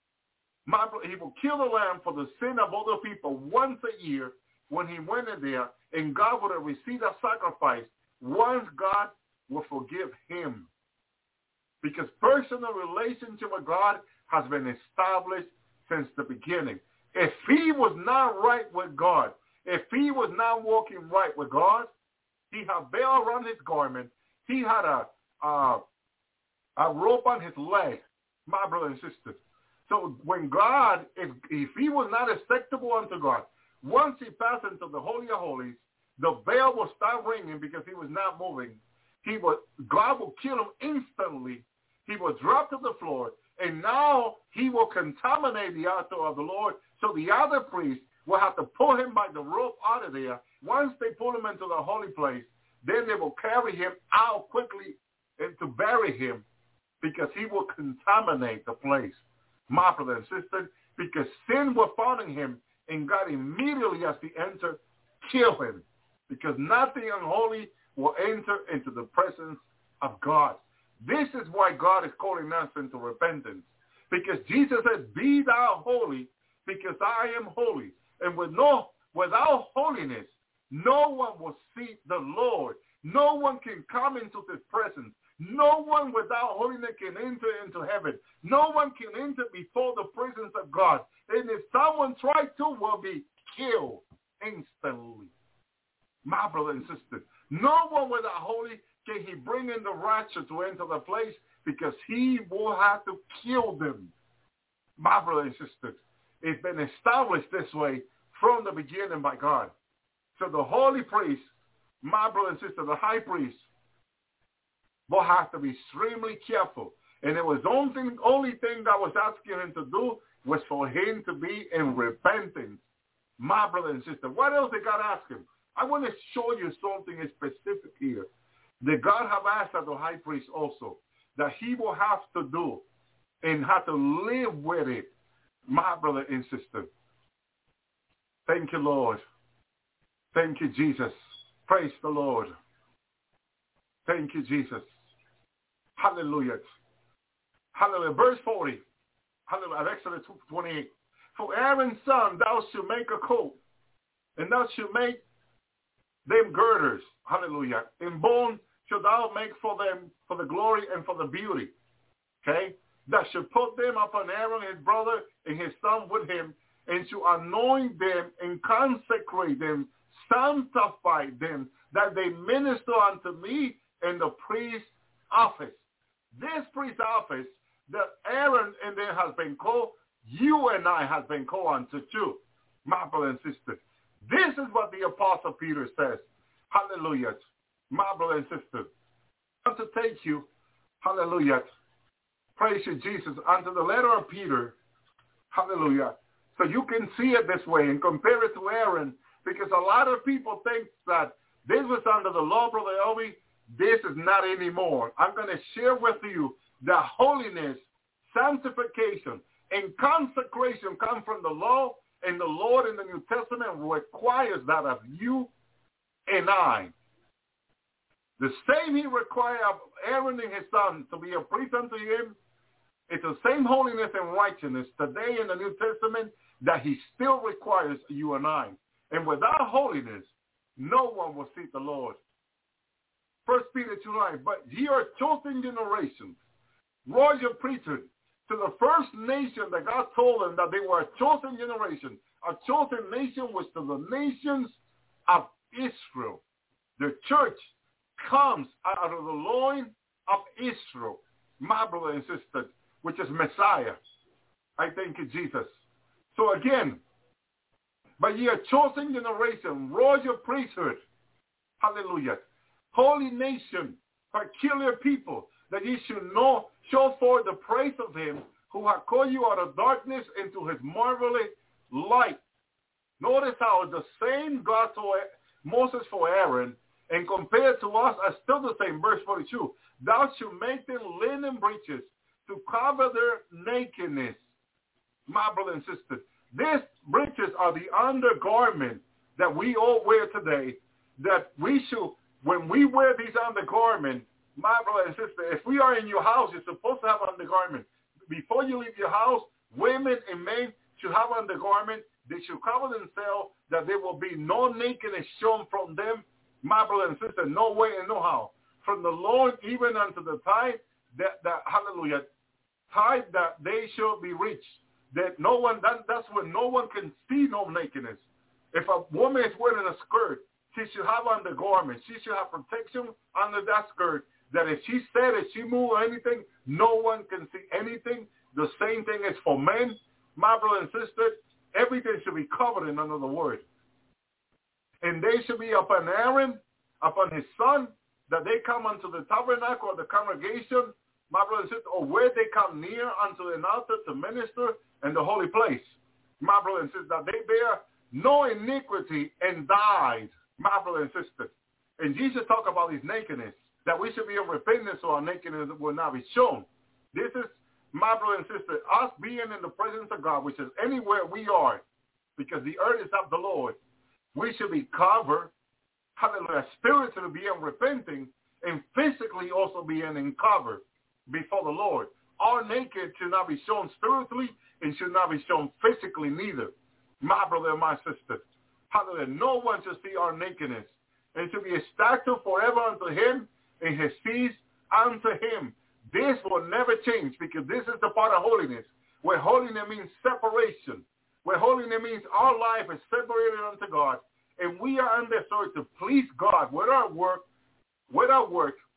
he will kill the lamb for the sin of other people once a year when he went in there, and God would have received a sacrifice once God will forgive him. Because personal relationship with God has been established since the beginning. If he was not right with God, if he was not walking right with God, he had veil around his garment. He had a rope on his leg, my brother and sister. So when God, if he was not acceptable unto God, once he passed into the Holy of Holies, the bell will start ringing because he was not moving. God will kill him instantly. He will drop to the floor, and now he will contaminate the altar of the Lord. So the other priest will have to pull him by the rope out of there. Once they pull him into the holy place, then they will carry him out quickly and to bury him, because he will contaminate the place, my brother and sister, because sin was found in him, and God immediately, as he entered, killed him, because nothing unholy will enter into the presence of God. This is why God is calling us into repentance, because Jesus said, be thou holy, because I am holy. And without holiness, no one will see the Lord. No one can come into his presence. No one without holiness can enter into heaven. No one can enter before the presence of God. And if someone tries to, will be killed instantly. My brother and sister, no one without holy can he bring in the righteous to enter the place, because he will have to kill them. My brother and sister, it's been established this way from the beginning by God. So the holy priest, my brother and sister, the high priest, will have to be extremely careful. And it was the only thing that was asking him to do was for him to be in repentance. My brother and sister, what else did God ask him? I want to show you something specific here that God have asked of the high priest also, that he will have to do and have to live with it, my brother and sister. Thank you, Lord. Thank you, Jesus. Praise the Lord. Thank you, Jesus. Hallelujah. Hallelujah. Verse 40. Hallelujah. Exodus 28. For Aaron's son, thou shalt make a coat, and thou shalt make them girders. Hallelujah. In bone shalt thou make for them for the glory and for the beauty. Okay? Thou shalt put them upon Aaron his brother and his son with him, and to anoint them and consecrate them, sanctify them, that they minister unto me in the priest's office. This priest's office that Aaron and them has been called, you and I has been called unto too, my brother and sister. This is what the Apostle Peter says. Hallelujah. My brother and sister, I want to take you, hallelujah, praise you, Jesus, unto the letter of Peter, hallelujah, so you can see it this way and compare it to Aaron, because a lot of people think that this was under the law, Brother Elvi. This is not anymore. I'm going to share with you that holiness, sanctification, and consecration come from the law, and the Lord in the New Testament requires that of you and I. The same he required of Aaron and his son to be a priest unto him, it's the same holiness and righteousness today in the New Testament that he still requires you and I. And without holiness, no one will see the Lord. 1 Peter 2:9, but ye are chosen generation, royal priesthood, to the first nation that God told them that they were a chosen generation. A chosen nation was to the nations of Israel. The church comes out of the loin of Israel, my brother and sister, which is Messiah. I thank you, Jesus. So again, but ye are chosen generation, royal priesthood, hallelujah, holy nation, peculiar people, that ye should know, show forth the praise of him who hath called you out of darkness into his marvelous light. Notice how the same God told Moses for Aaron, and compared to us are still the same. Verse 42, thou shalt make them linen breeches to cover their nakedness. My brother and sister, these breeches are the undergarment that we all wear today, that we should, when we wear these undergarments, my brother and sister, if we are in your house, you're supposed to have undergarment. Before you leave your house, women and men should have undergarment. They should cover themselves, that there will be no nakedness shown from them, my brother and sister, no way and no how. From the Lord even unto the time that hallelujah, time that they shall be reached. That no one, that's when no one can see no nakedness. If a woman is wearing a skirt, she should have undergarment. She should have protection under that skirt, that if she said, if she moved or anything, no one can see anything. The same thing is for men. My brother and sister, everything should be covered in under the word. And they should be upon Aaron, upon his son, that they come unto the tabernacle or the congregation, my brother and sister, or where they come near unto an altar to minister in the holy place. My brother and sister, that they bear no iniquity and died, my brother and sister. And Jesus talked about his nakedness, that we should be of repentance so our nakedness will not be shown. This is, my brother and sister, us being in the presence of God, which is anywhere we are, because the earth is of the Lord. We should be covered, hallelujah, spiritually being repenting, and physically also being covered before the Lord. Our naked should not be shown spiritually and should not be shown physically neither. My brother and my sister, hallelujah, no one should see our nakedness. And should be a statue forever unto him, and his seeds unto him. This will never change, because this is the part of holiness, where holiness means separation, where holiness means our life is separated unto God, and we are on this earth to please God with our work, with our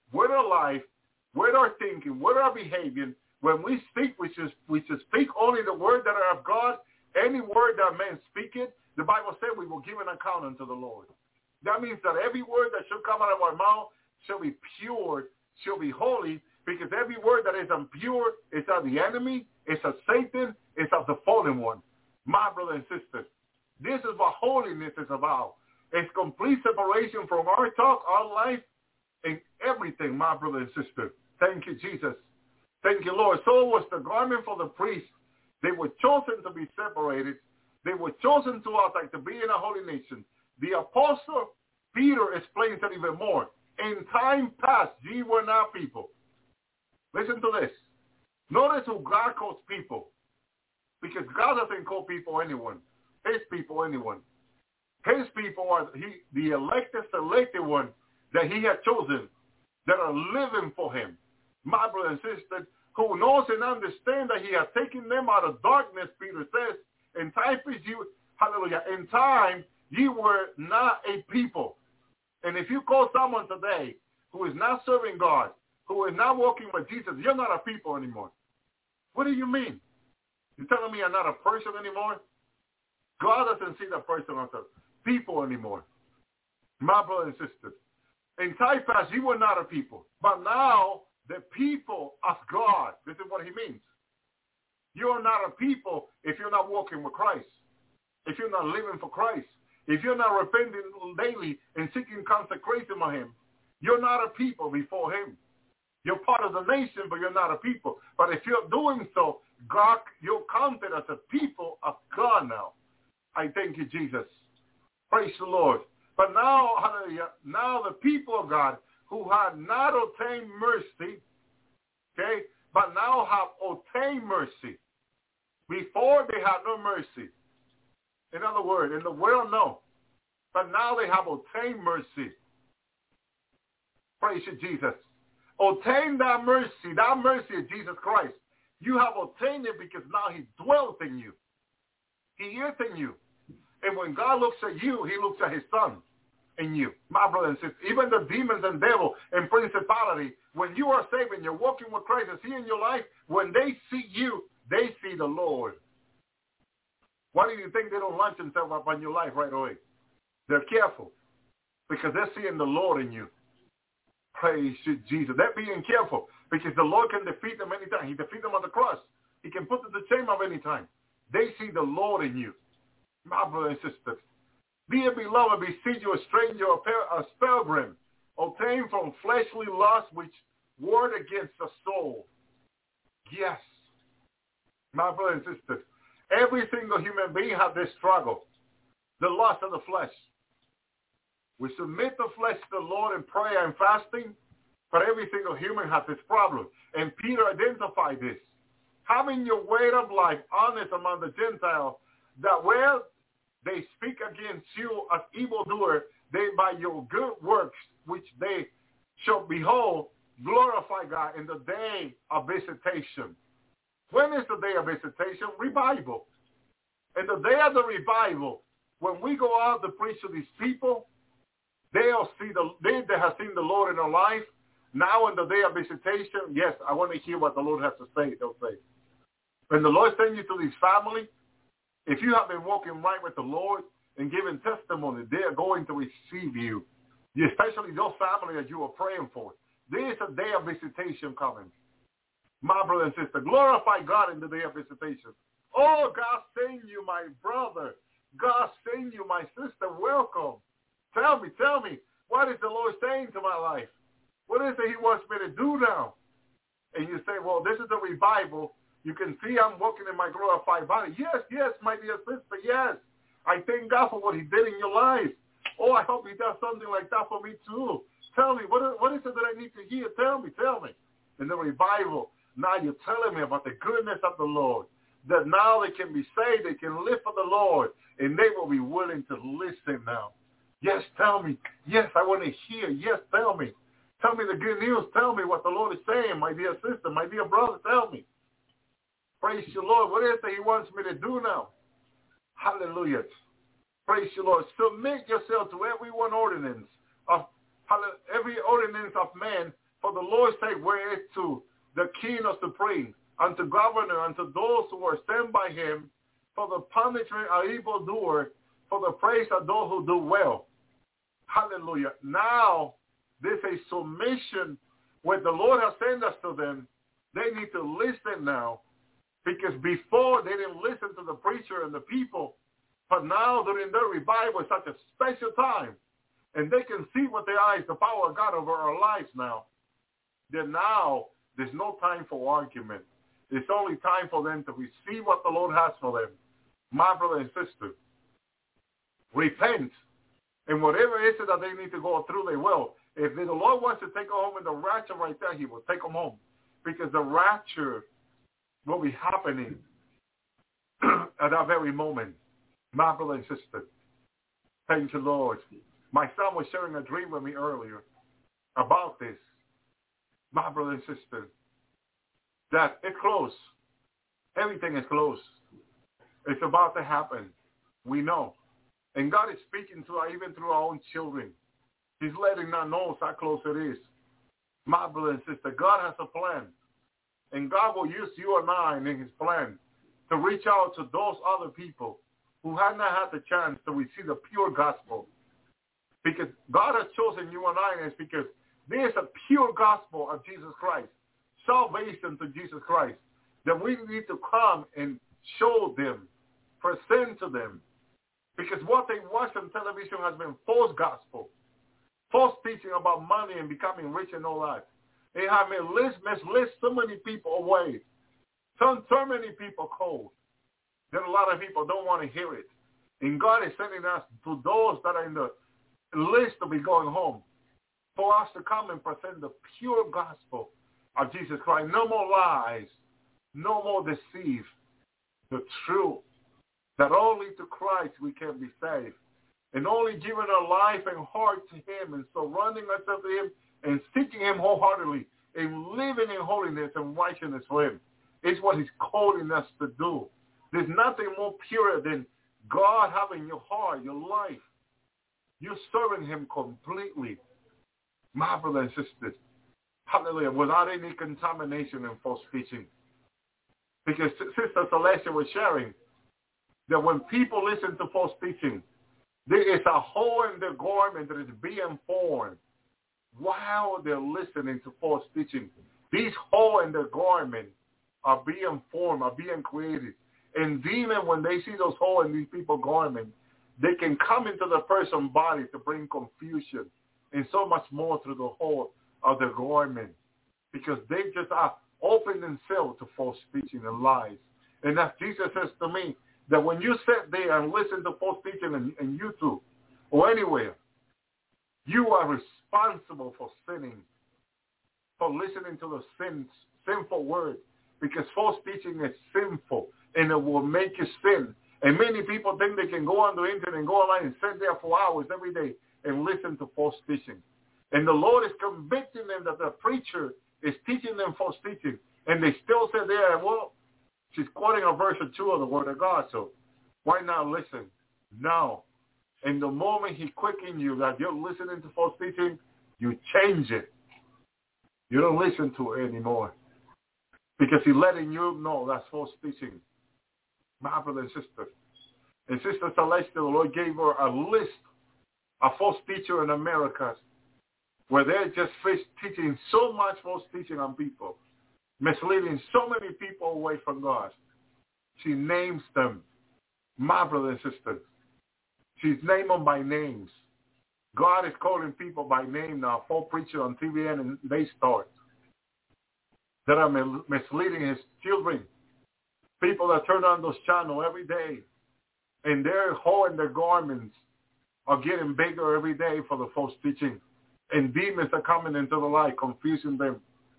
life, with our thinking, with our behavior. When we speak, we should speak only the word that are of God. Any word that man speaketh, the Bible said we will give an account unto the Lord. That means that every word that shall come out of our mouth shall be pure, shall be holy, because every word that is impure is of the enemy, it's of Satan, it's of the fallen one. My brother and sister, this is what holiness is about. It's complete separation from our talk, our life, and everything, my brother and sister. Thank you, Jesus. Thank you, Lord. So was the garment for the priest. They were chosen to be separated. They were chosen to us, like to be in a holy nation. The apostle Peter explains that even more. In time past, ye were not people. Listen to this. Notice who God calls people. Because God doesn't call people anyone. His people anyone. His people are the elected, selected one that he had chosen, that are living for him. My brother and sister, who knows and understands that he has taken them out of darkness, Peter says, in time for you, hallelujah, in time, you were not a people. And if you call someone today who is not serving God, who is not walking with Jesus, you're not a people anymore. What do you mean? You're telling me I'm not a person anymore? God doesn't see that person as a people anymore. My brother and sister, in time past, you were not a people. But now, the people of God, this is what he means. You are not a people if you're not walking with Christ, if you're not living for Christ, if you're not repenting daily and seeking consecration with him. You're not a people before him. You're part of the nation, but you're not a people. But if you're doing so, God, you're counted as a people of God now. I thank you, Jesus. Praise the Lord. But now, hallelujah, now the people of God who had not obtained mercy, okay, but now have obtained mercy. Before they had no mercy. In other words, in the world, no. But now they have obtained mercy. Praise you, Jesus. Obtain that mercy of Jesus Christ. You have obtained it because now he dwells in you. He is in you. And when God looks at you, he looks at his son in you. My brother and sister, even the demons and devil and principality, when you are saved and you're walking with Christ and see in your life, when they see you, they see the Lord. Why do you think they don't launch themselves up on your life right away? They're careful because they're seeing the Lord in you. Praise you, Jesus. They're being careful because the Lord can defeat them anytime. He defeated them on the cross. He can put them to shame at any time. They see the Lord in you. My brothers and sisters, dear beloved, beseech you, a stranger, a pilgrim, obtain from fleshly lust which ward against the soul. Yes. My brothers and sisters, every single human being has this struggle, the lust of the flesh. We submit the flesh to the Lord in prayer and fasting, but every single human has this problem. And Peter identified this. Having your way of life honest among the Gentiles, that where they speak against you as evildoers, they by your good works, which they shall behold, glorify God in the day of visitation. When is the day of visitation? Revival. In the day of the revival, when we go out to preach to these people, they have seen the Lord in their life. Now in the day of visitation, yes, I want to hear what the Lord has to say, they'll say. When the Lord sends you to this family, if you have been walking right with the Lord and giving testimony, they are going to receive you, especially those families that you are praying for. There is a day of visitation coming. My brother and sister, glorify God in the day of visitation. Oh, God send you, my brother. God send you, my sister. Welcome. Tell me, what is the Lord saying to my life? What is it he wants me to do now? And you say, well, this is a revival. You can see I'm walking in my glorified body. Yes, my dear sister, yes. I thank God for what he did in your life. Oh, I hope he does something like that for me too. Tell me, what is it that I need to hear? Tell me. In the revival, now you're telling me about the goodness of the Lord, that now they can be saved, they can live for the Lord, and they will be willing to listen now. Yes, tell me. Yes, I want to hear. Yes, tell me. Tell me the good news. Tell me what the Lord is saying, my dear sister, my dear brother, tell me. Praise you, Lord. What is it he wants me to do now? Hallelujah. Praise you, Lord. Submit yourself to every ordinance of man for the Lord's sake, where it's to the king or supreme, unto governor, unto those who are sent by him, for the punishment of evildoer, for the praise of those who do well. Hallelujah. Now, this is a submission when the Lord has sent us to them. They need to listen now. Because before they didn't listen to the preacher and the people, but now during their revival, it's such a special time. And they can see with their eyes the power of God over our lives now. Then now, there's no time for argument. It's only time for them to receive what the Lord has for them. My brother and sister, repent. And whatever it is that they need to go through, they will. If the Lord wants to take them home in the rapture right there, he will take them home. Because the rapture will be happening at that very moment. My brother and sister, thank you, Lord. My son was sharing a dream with me earlier about this. My brother and sister, that it's close. Everything is close. It's about to happen. We know. And God is speaking to us even through our own children. He's letting us know how close it is. My brother and sister, God has a plan. And God will use you and I in his plan to reach out to those other people who have not had the chance to receive the pure gospel. Because God has chosen you and I, and it's because there is a pure gospel of Jesus Christ, salvation to Jesus Christ, that we need to come and show them, present to them. Because what they watch on television has been false gospel, false teaching about money and becoming rich and all that. They have misled so many people away. So many people cold. That a lot of people don't want to hear it. And God is sending us to those that are in the list to be going home, for us to come and present the pure gospel of Jesus Christ. No more lies. No more deceit. The truth. That only to Christ we can be saved. And only giving our life and heart to him and surrounding ourselves to him and seeking him wholeheartedly and living in holiness and righteousness for him. It's what he's calling us to do. There's nothing more pure than God having your heart, your life. You're serving him completely. My brothers and sisters, hallelujah, without any contamination and false teaching. Because Sister Celestia was sharing that when people listen to false teaching, there is a hole in their garment that is being formed while they're listening to false teaching. These holes in their garment are being formed, are being created. And demons, when they see those holes in these people's garments, they can come into the person's body to bring confusion and so much more through the hole of their garment, because they just are open themselves to false teaching and lies. And as Jesus says to me, that when you sit there and listen to false teaching in YouTube or anywhere, you are responsible for sinning, for listening to the sinful word, because false teaching is sinful and it will make you sin. And many people think they can go on the internet and go online and sit there for hours every day and listen to false teaching. And the Lord is convicting them that the preacher is teaching them false teaching. And they still sit there and, well, she's quoting a verse or two of the Word of God, so why not listen? No. And the moment he quickens you that you're listening to false teaching, you change it. You don't listen to it anymore. Because he's letting you know that's false teaching. My brother and sister. And Sister Celestia, the Lord gave her a list of false teachers in America where they're just teaching so much false teaching on people, misleading so many people away from God. She names them, my brother and sister. She's named them by names. God is calling people by name now. False preachers on TVN and they start that are misleading his children. People that turn on those channels every day, and their hole in their garments are getting bigger every day for the false teaching. And demons are coming into the light, confusing them.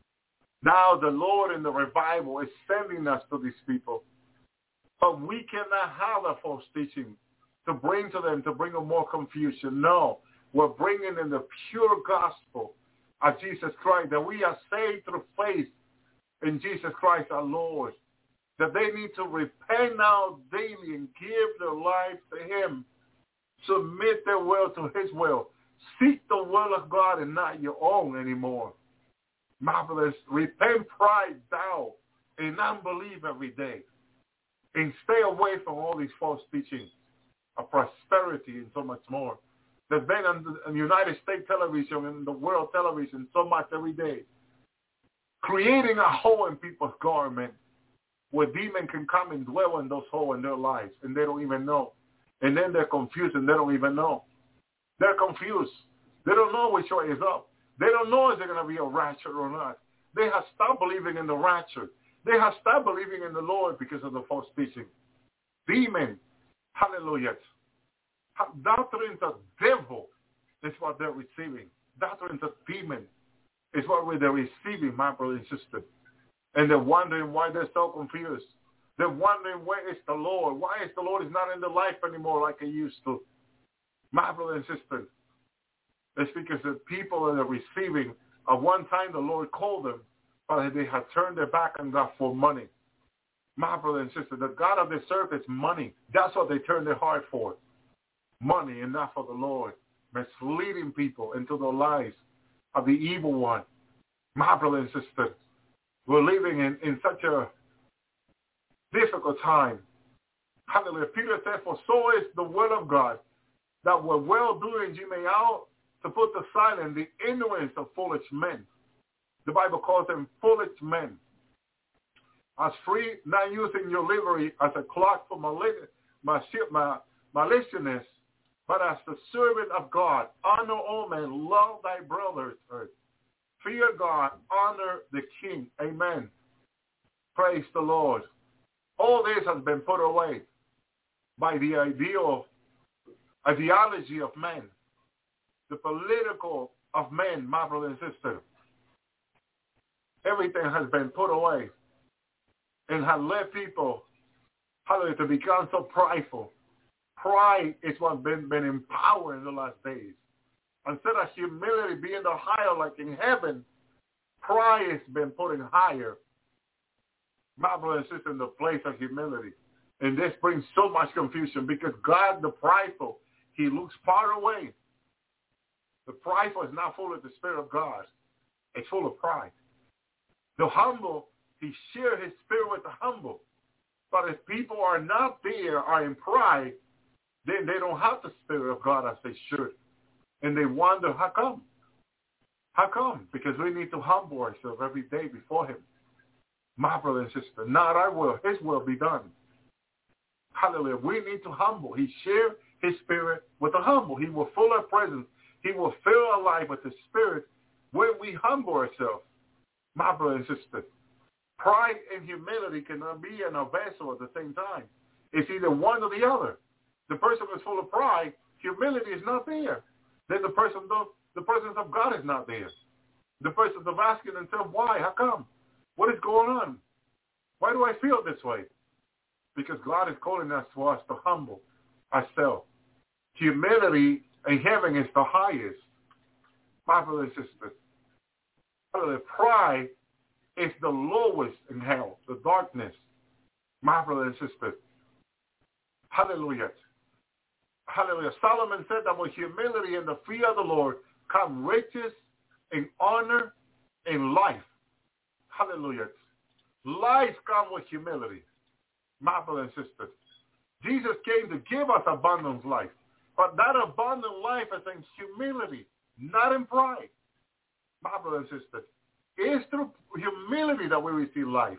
Now the Lord in the revival is sending us to these people. But we cannot have a false teaching to bring to them, to bring them more confusion. No, we're bringing in the pure gospel of Jesus Christ, that we are saved through faith in Jesus Christ our Lord. That they need to repent now daily and give their lives to him. Submit their will to his will. Seek the will of God and not your own anymore. My brothers, repent pride, doubt, and unbelief every day. And stay away from all these false teachings of prosperity and so much more. There's been on the United States television and the world television so much every day. Creating a hole in people's garment where demons can come and dwell in those holes in their lives, and they don't even know. And then they're confused, and they don't even know. They're confused. They don't know which way is up. They don't know if they're going to be a rapture or not. They have stopped believing in the rapture. They have stopped believing in the Lord because of the false teaching. Demons, hallelujah. Doctrines of devil is what they're receiving. Doctrines of demons is what they're receiving, my brother and sister. And they're wondering why they're so confused. They're wondering, where is the Lord? Why is the Lord is not in their life anymore like he used to? My brother and sister, it's because the people that are receiving, at one time the Lord called them, but they have turned their back on God for money. My brother and sister, the God of the serve is money. That's what they turn their heart for. Money and not for the Lord. Misleading people into the lies of the evil one. My brother and sister, we're living in such a difficult time. Hallelujah. Peter said, for so is the word of God, that we're well-doing ye may out to put to silence the ignorance of foolish men. The Bible calls them foolish men. As free, not using your livery as a clock for maliciousness, but as the servant of God. Honor all men, love thy brothers. Fear God, honor the king. Amen. Praise the Lord. All this has been put away by the ideology of men, the political of men, my brother and sister. Everything has been put away and has led people, hallelujah, to become so prideful. Pride is what's been in power in the last days. Instead of humility being the higher like in heaven, pride has been put in higher. my brother and sister, in the place of humility. And this brings so much confusion because God, the prideful, he looks far away. The prideful is not full of the Spirit of God. It's full of pride. The humble, he shares his spirit with the humble. But if people are not there, are in pride, then they don't have the Spirit of God as they should. And they wonder, how come? How come? Because we need to humble ourselves every day before him. My brother and sister, not our will, his will be done. Hallelujah. We need to humble. He shared his spirit with the humble. He will fill our presence. He will fill our life with the Spirit when we humble ourselves. My brother and sister, pride and humility cannot be in a vessel at the same time. It's either one or the other. The person is full of pride, humility is not there. Then the presence of God is not there. The person is asking himself, why? How come? What is going on? Why do I feel this way? Because God is calling us to humble ourselves. Humility in heaven is the highest. My brother and sister, pride is the lowest in hell, the darkness. My brother and sister, hallelujah. Hallelujah. Solomon said that with humility and the fear of the Lord come riches and honor and life. Hallelujah. Life comes with humility. My brother and sister, Jesus came to give us abundant life. But that abundant life is in humility, not in pride. My brother and sister, it's through humility that we receive life.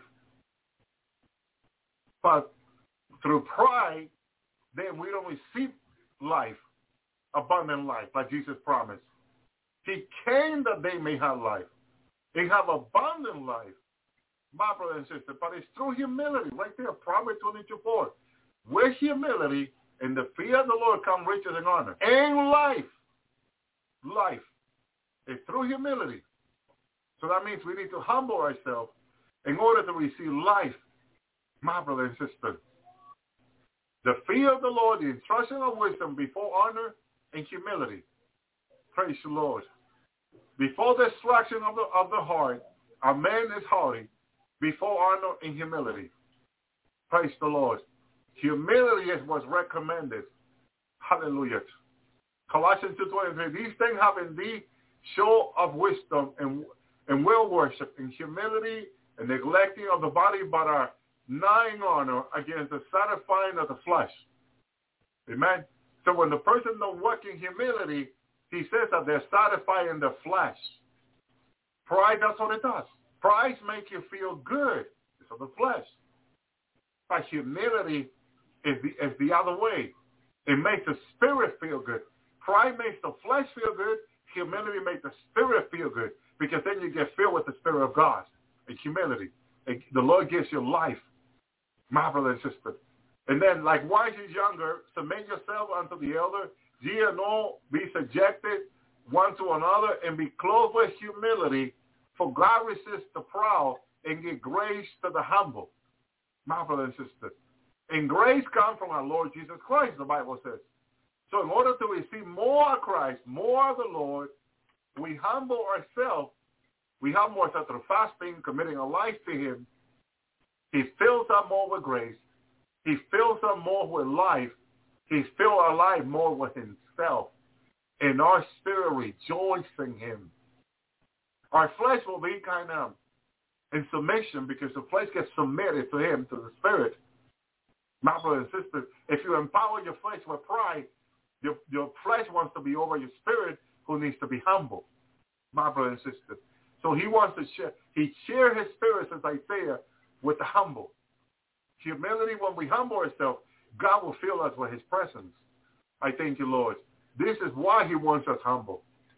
But through pride, then we don't receive life, abundant life, like Jesus promised. He came that they may have life. They have abundant life, my brother and sister. But it's through humility, right there, Proverbs 22:4. With humility and the fear of the Lord come riches and honor. And life. Life is through humility. So that means we need to humble ourselves in order to receive life, my brother and sister. The fear of the Lord, the instruction of wisdom before honor and humility. Praise the Lord. Before the distraction of the heart, a man is haughty. Before honor and humility. Praise the Lord. Humility is what's recommended. Hallelujah. Colossians 2:23. These things have in thee show of wisdom and will worship in humility and neglecting of the body, but are nigh in honor against the satisfying of the flesh. Amen. So when the person don't work in humility, he says that they're satisfying the flesh. Pride, that's what it does. Pride makes you feel good. It's of the flesh. But humility is the other way. It makes the spirit feel good. Pride makes the flesh feel good. Humility makes the spirit feel good. Because then you get filled with the Spirit of God and humility. The Lord gives you life, my brother and sister. And then, like wise is younger, submit yourself unto the elder. Ye and all be subjected one to another and be clothed with humility. For God resists the proud and give grace to the humble. My brother and sister. And grace comes from our Lord Jesus Christ, the Bible says. So in order to receive more of Christ, more of the Lord, we humble ourselves. We humble ourselves through fasting, committing our life to him. He fills us more with grace. He fills us more with life. He fills our life more with himself. And our spirit rejoices in him. Our flesh will be kind of in submission because the flesh gets submitted to him, to the Spirit. My brother and sister, if you empower your flesh with pride, your flesh wants to be over your spirit who needs to be humble. My brother and sister. So he wants to share. He shared his spirit, says Isaiah, with the humble. Humility, when we humble ourselves, God will fill us with his presence. I thank you, Lord. This is why he wants us humble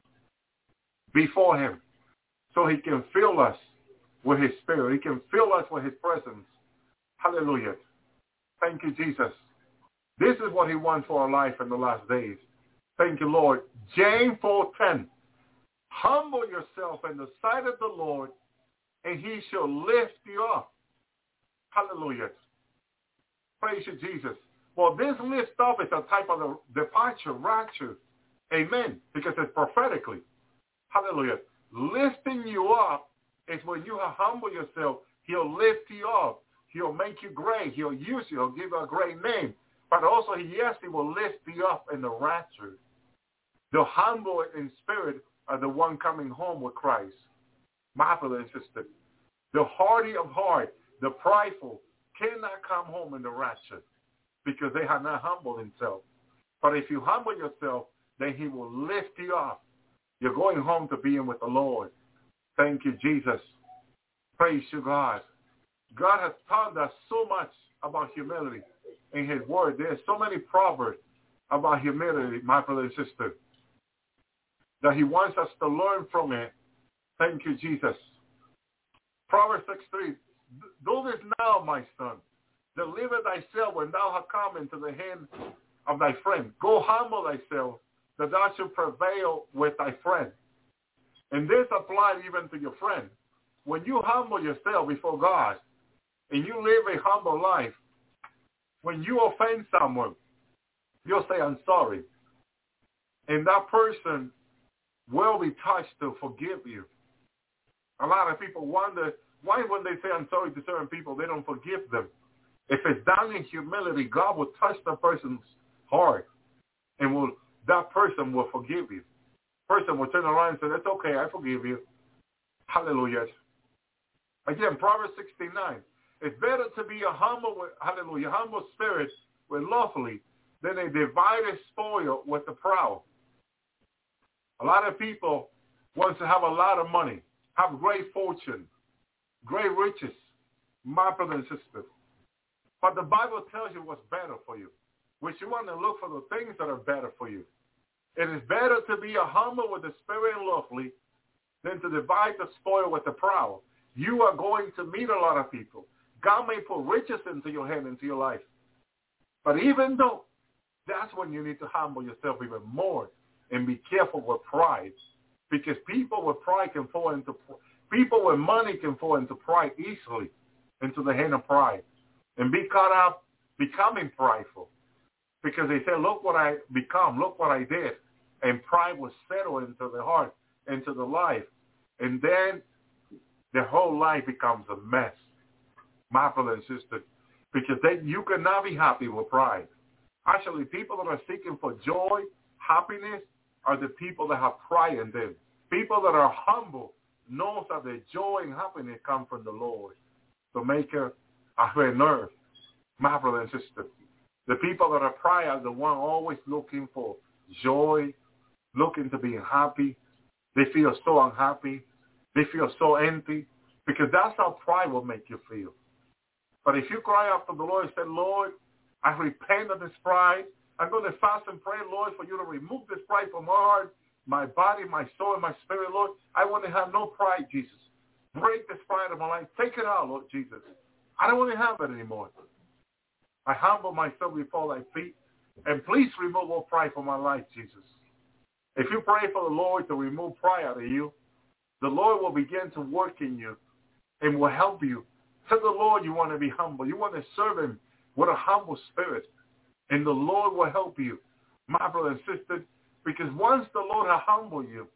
before him. So he can fill us with his spirit. He can fill us with his presence. Hallelujah. Thank you, Jesus. This is what he wants for our life in the last days. Thank you, Lord. James 4:10. Humble yourself in the sight of the Lord, and he shall lift you up. Hallelujah. Praise you, Jesus. Well, this lift up is a type of a departure, rapture. Amen. Because it's prophetically. Hallelujah. Lifting you up is when you humble yourself, he'll lift you up. He'll make you great. He'll use you. He'll give you a great name. But also, yes, he will lift you up in the rapture. The humble in spirit are the one coming home with Christ. My brother and sister, the hardy of heart, the prideful, cannot come home in the rapture because they have not humbled themselves. But if you humble yourself, then he will lift you up. You're going home to being with the Lord. Thank you, Jesus. Praise you, God. God has taught us so much about humility in his word. There's so many proverbs about humility, my brother and sister, that he wants us to learn from it. Thank you, Jesus. Proverbs 6:3. Do this now, my son. Deliver thyself when thou hast come into the hand of thy friend. Go humble thyself, that thou should prevail with thy friend. And this applies even to your friend. When you humble yourself before God and you live a humble life, when you offend someone, you'll say, I'm sorry. And that person will be touched to forgive you. A lot of people wonder why when they say I'm sorry to certain people, they don't forgive them. If it's done in humility, God will touch the person's heart and that person will forgive you. Person will turn around and say, that's okay, I forgive you. Hallelujah. Again, Proverbs 69. It's better to be a humble spirit with lawfully than a divided spoil with the proud. A lot of people want to have a lot of money, have great fortune, great riches, my brother and sister. But the Bible tells you what's better for you, which you want to look for the things that are better for you. It is better to be a humble with the spirit and lawfully than to divide the spoil with the proud. You are going to meet a lot of people. God may put riches into your hand, into your life. But even though, that's when you need to humble yourself even more and be careful with pride. Because people with pride can fall into, people with money can fall into pride easily, into the hand of pride, and be caught up becoming prideful. Because they say, look what I become, look what I did. And pride will settle into the heart, into the life. And then the whole life becomes a mess, my brother and sister. Because then you cannot be happy with pride. Actually, people that are seeking for joy, happiness, are the people that have pride in them. People that are humble knows that their joy and happiness come from the Lord, the maker of heaven and earth, my brother and sister. The people that are pride are the one always looking for joy, looking to be happy. They feel so unhappy. They feel so empty, because that's how pride will make you feel. But if you cry out to the Lord and say, Lord, I repent of this pride. I'm going to fast and pray, Lord, for you to remove this pride from my heart, my body, my soul, and my spirit, Lord. I want to have no pride, Jesus. Break this pride of my life. Take it out, Lord Jesus. I don't want to have it anymore. I humble myself before thy feet, and please remove all pride from my life, Jesus. If you pray for the Lord to remove pride out of you, the Lord will begin to work in you and will help you. Tell the Lord you want to be humble. You want to serve him with a humble spirit, and the Lord will help you, my brother and sister, because once the Lord has humbled you,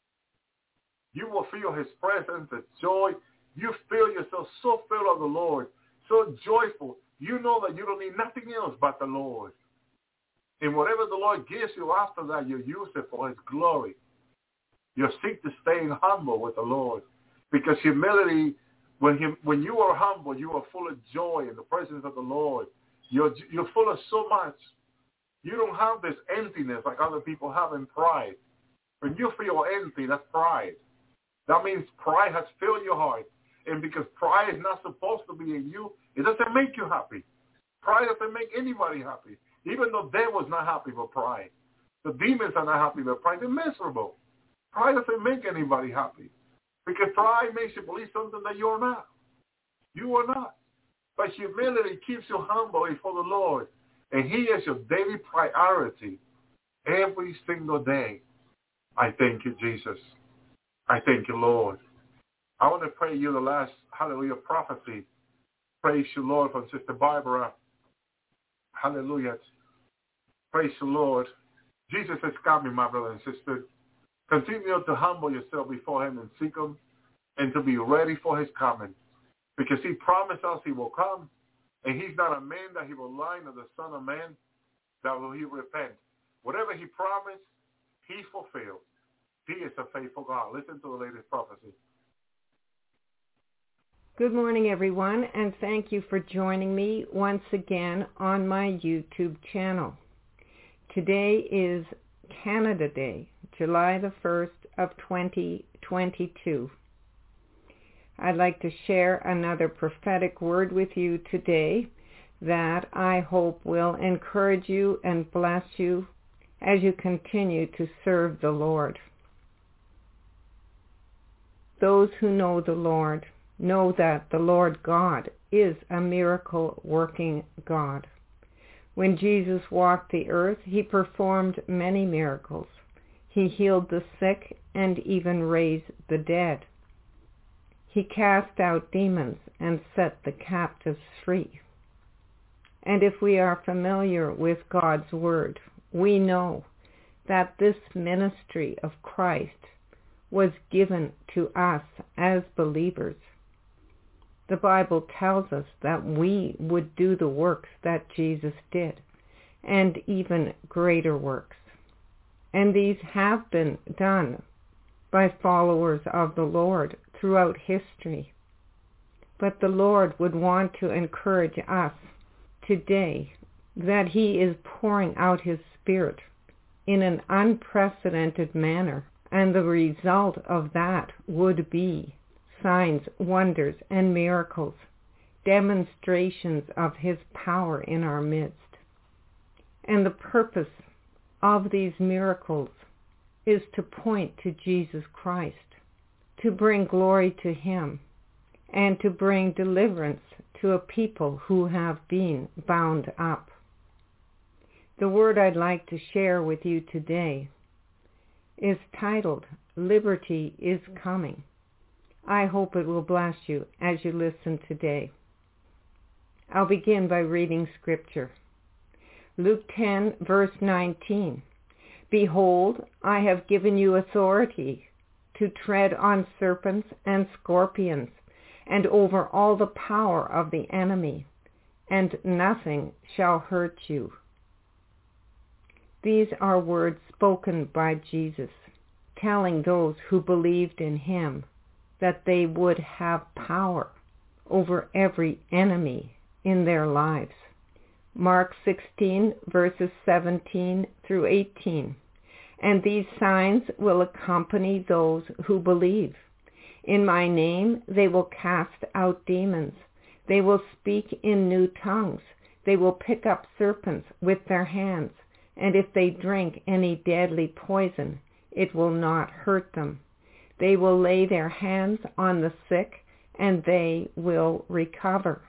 you will feel his presence, the joy. You feel yourself so filled of the Lord, so joyful. You know that you don't need nothing else but the Lord. And whatever the Lord gives you after that, you use it for his glory. You seek to stay humble with the Lord. Because humility, when you are humble, you are full of joy in the presence of the Lord. You're full of so much. You don't have this emptiness like other people have in pride. When you feel empty, that's pride. That means pride has filled your heart. And because pride is not supposed to be in you, it doesn't make you happy. Pride doesn't make anybody happy. Even though they was not happy with pride. The demons are not happy with pride. They're miserable. Pride doesn't make anybody happy. Because pride makes you believe something that you're not. You are not. But humility keeps you humble before the Lord. And he is your daily priority every single day. I thank you, Jesus. I thank you, Lord. I want to pray you the last, hallelujah, prophecy. Praise you, Lord, from Sister Barbara. Hallelujah. Praise the Lord. Jesus is coming, my brother and sister. Continue to humble yourself before him and seek him and to be ready for his coming. Because he promised us he will come. And he's not a man that he will lie, nor the son of man that will he repent. Whatever he promised, he fulfilled. He is a faithful God. Listen to the latest prophecy.
Good morning, everyone, and thank you for joining me once again on my YouTube channel. Today is Canada Day, July the 1st of 2022. I'd like to share another prophetic word with you today that I hope will encourage you and bless you as you continue to serve the Lord. Those who know the Lord know that the Lord God is a miracle-working God. When Jesus walked the earth, he performed many miracles. He healed the sick and even raised the dead. He cast out demons and set the captives free. And if we are familiar with God's word, we know that this ministry of Christ was given to us as believers. The Bible tells us that we would do the works that Jesus did, and even greater works. And these have been done by followers of the Lord throughout history. But the Lord would want to encourage us today that he is pouring out his Spirit in an unprecedented manner, and the result of that would be signs, wonders, and miracles, demonstrations of his power in our midst. And the purpose of these miracles is to point to Jesus Christ, to bring glory to him, and to bring deliverance to a people who have been bound up. The word I'd like to share with you today is titled, Liberty is Coming. I hope it will bless you as you listen today. I'll begin by reading scripture. Luke 10, verse 19. Behold, I have given you authority to tread on serpents and scorpions, and over all the power of the enemy, and nothing shall hurt you. These are words spoken by Jesus, telling those who believed in him that they would have power over every enemy in their lives. Mark 16, verses 17 through 18. And these signs will accompany those who believe. In my name they will cast out demons. They will speak in new tongues. They will pick up serpents with their hands. And if they drink any deadly poison, it will not hurt them. They will lay their hands on the sick, and they will recover.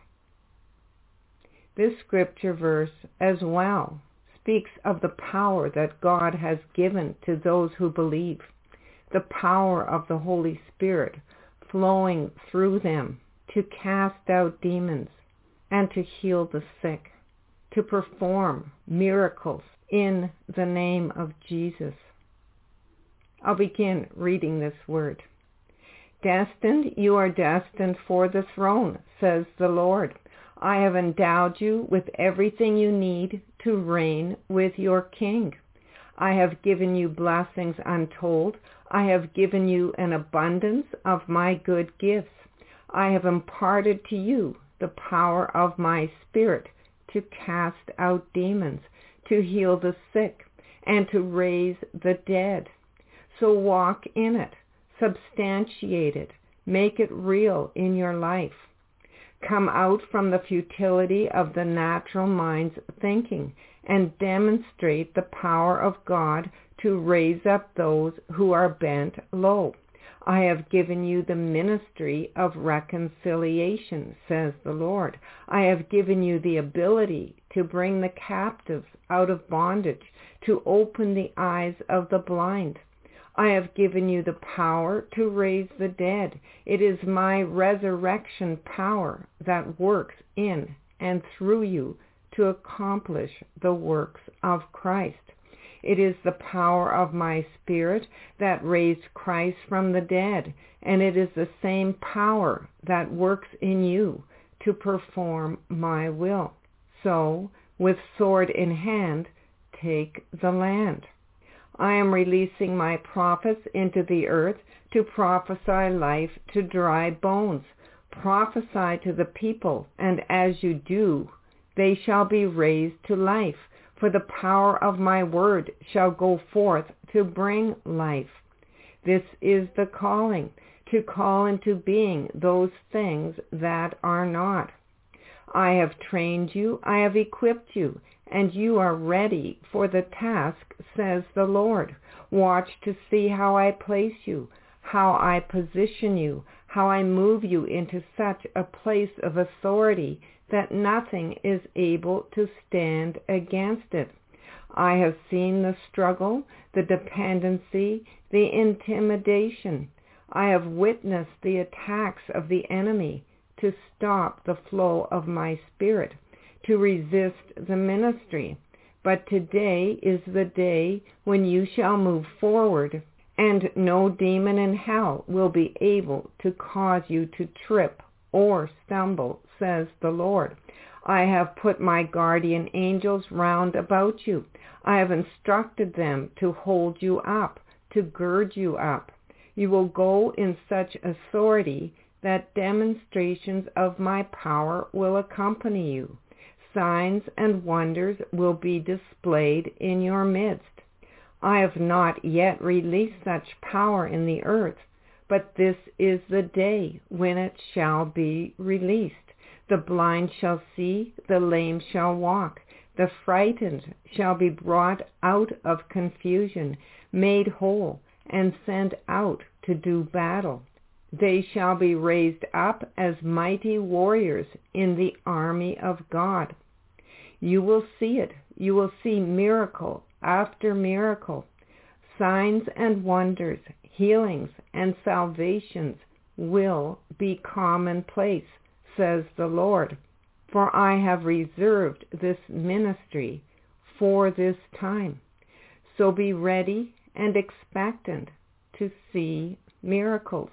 This scripture verse as well speaks of the power that God has given to those who believe, the power of the Holy Spirit flowing through them to cast out demons and to heal the sick, to perform miracles in the name of Jesus. I'll begin reading this word. Destined, you are destined for the throne, says the Lord. I have endowed you with everything you need to reign with your King. I have given you blessings untold. I have given you an abundance of my good gifts. I have imparted to you the power of my Spirit to cast out demons, to heal the sick, and to raise the dead. So walk in it, substantiate it, make it real in your life. Come out from the futility of the natural mind's thinking and demonstrate the power of God to raise up those who are bent low. I have given you the ministry of reconciliation, says the Lord. I have given you the ability to bring the captives out of bondage, to open the eyes of the blind. I have given you the power to raise the dead. It is my resurrection power that works in and through you to accomplish the works of Christ. It is the power of my Spirit that raised Christ from the dead, and it is the same power that works in you to perform my will. So, with sword in hand, take the land. I am releasing my prophets into the earth to prophesy life to dry bones. Prophesy to the people, and as you do, they shall be raised to life, for the power of my word shall go forth to bring life. This is the calling, to call into being those things that are not. I have trained you, I have equipped you, and you are ready for the task, says the Lord. Watch to see how I place you, how I position you, how I move you into such a place of authority that nothing is able to stand against it. I have seen the struggle, the dependency, the intimidation. I have witnessed the attacks of the enemy to stop the flow of my Spirit, to resist the ministry. But today is the day when you shall move forward, and no demon in hell will be able to cause you to trip or stumble, says the Lord. I have put my guardian angels round about you. I have instructed them to hold you up, to gird you up. You will go in such authority that demonstrations of my power will accompany you. Signs and wonders will be displayed in your midst. I have not yet released such power in the earth, but this is the day when it shall be released. The blind shall see, the lame shall walk, the frightened shall be brought out of confusion, made whole, and sent out to do battle. They shall be raised up as mighty warriors in the army of God. You will see it. You will see miracle after miracle. Signs and wonders, healings and salvations will be commonplace, says the Lord. For I have reserved this ministry for this time. So be ready and expectant to see miracles.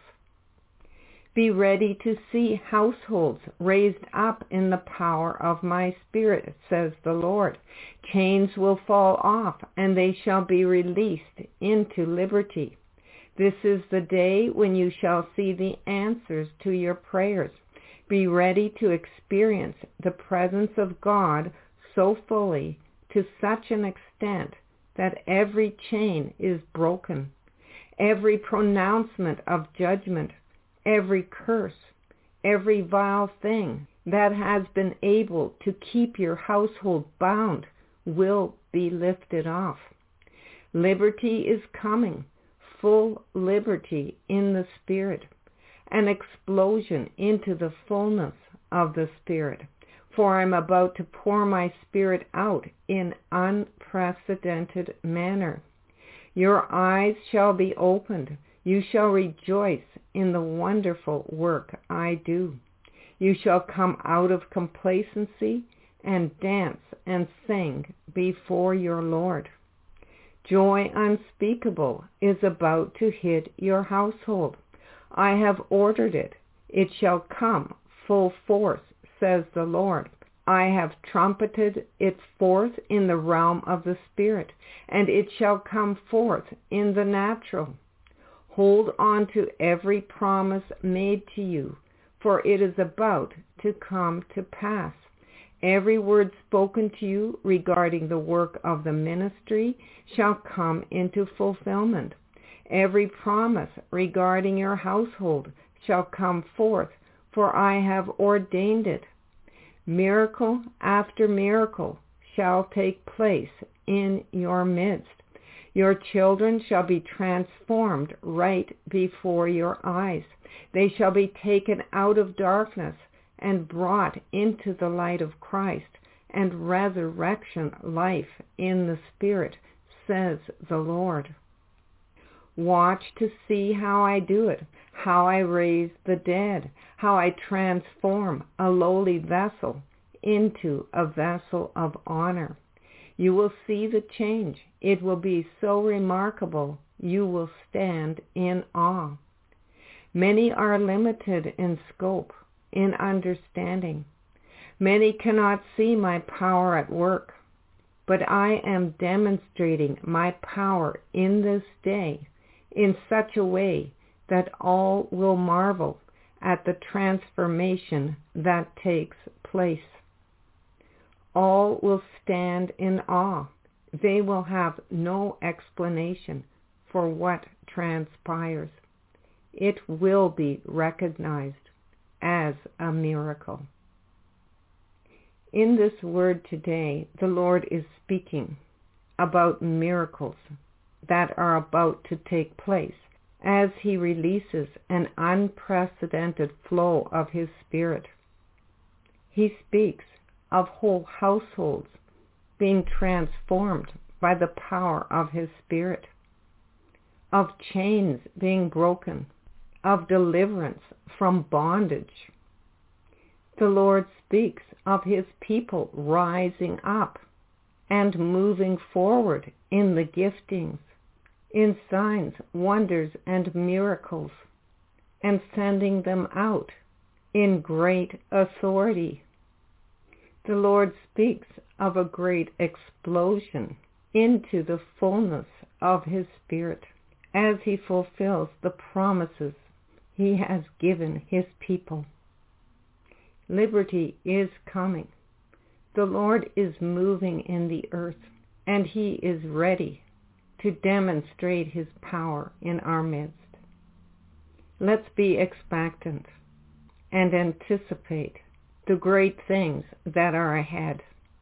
Be ready to see households raised up in the power of my Spirit, says the Lord. Chains will fall off, and they shall be released into liberty. This is the day when you shall see the answers to your prayers. Be ready to experience the presence of God so fully, to such an extent, that every chain is broken. Every pronouncement of judgment, every curse, every vile thing that has been able to keep your household bound will be lifted off. Liberty is coming, full liberty in the Spirit, an explosion into the fullness of the Spirit. For I am about to pour my Spirit out in unprecedented manner. Your eyes shall be opened. You shall rejoice in the wonderful work I do. You shall come out of complacency and dance and sing before your Lord. Joy unspeakable is about to hit your household. I have ordered it. It shall come full force, says the Lord. I have trumpeted it forth in the realm of the Spirit, and it shall come forth in the natural. Hold on to every promise made to you, for it is about to come to pass. Every word spoken to you regarding the work of the ministry shall come into fulfillment. Every promise regarding your household shall come forth, for I have ordained it. Miracle after miracle shall take place in your midst. Your children shall be transformed right before your eyes. They shall be taken out of darkness and brought into the light of Christ and resurrection life in the Spirit, says the Lord. Watch to see how I do it, how I raise the dead, how I transform a lowly vessel into a vessel of honor. You will see the change. It will be so remarkable, you will stand in awe. Many are limited in scope, in understanding. Many cannot see my power at work, but I am demonstrating my power in this day in such a way that all will marvel at the transformation that takes place. All will stand in awe. They will have no explanation for what transpires. It will be recognized as a miracle. In this word today, the Lord is speaking about miracles that are about to take place as he releases an unprecedented flow of his Spirit. He speaks of whole households being transformed by the power of his Spirit, of chains being broken, of deliverance from bondage. The Lord speaks of his people rising up and moving forward in the giftings, in signs, wonders, and miracles, and sending them out in great authority. The Lord speaks of a great explosion into the fullness of his Spirit as he fulfills the promises he has given his people. Liberty is coming. The Lord is moving in the earth, and he is ready to demonstrate his power in our midst. Let's be expectant and anticipate the great things that are ahead.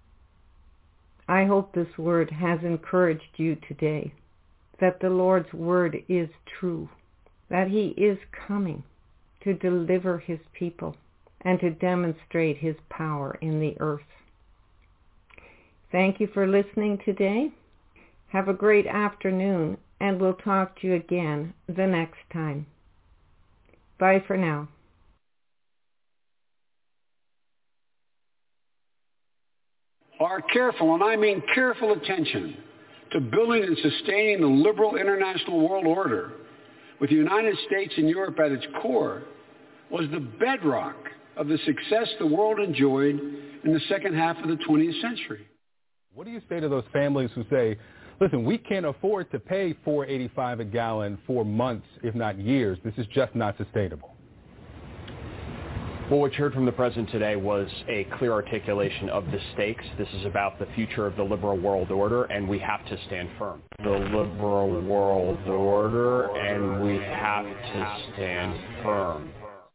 I hope this word has encouraged you today, that the Lord's word is true, that he is coming to deliver his people and to demonstrate his power in the earth. Thank you for listening today. Have a great afternoon, and we'll talk to you again the next time. Bye for now.
Our careful, and I mean careful attention to building and sustaining the liberal international world order with the United States and Europe at its core was the bedrock of the success the world enjoyed in the second half of the 20th century.
What do you say to those families who say, listen, we can't afford to pay $4.85 a gallon for months, if not years. This is just not sustainable?
Well, what you heard from the president today was a clear articulation of the stakes. This is about the future of the liberal world order, and we have to stand firm. The liberal world order, and we have to stand firm.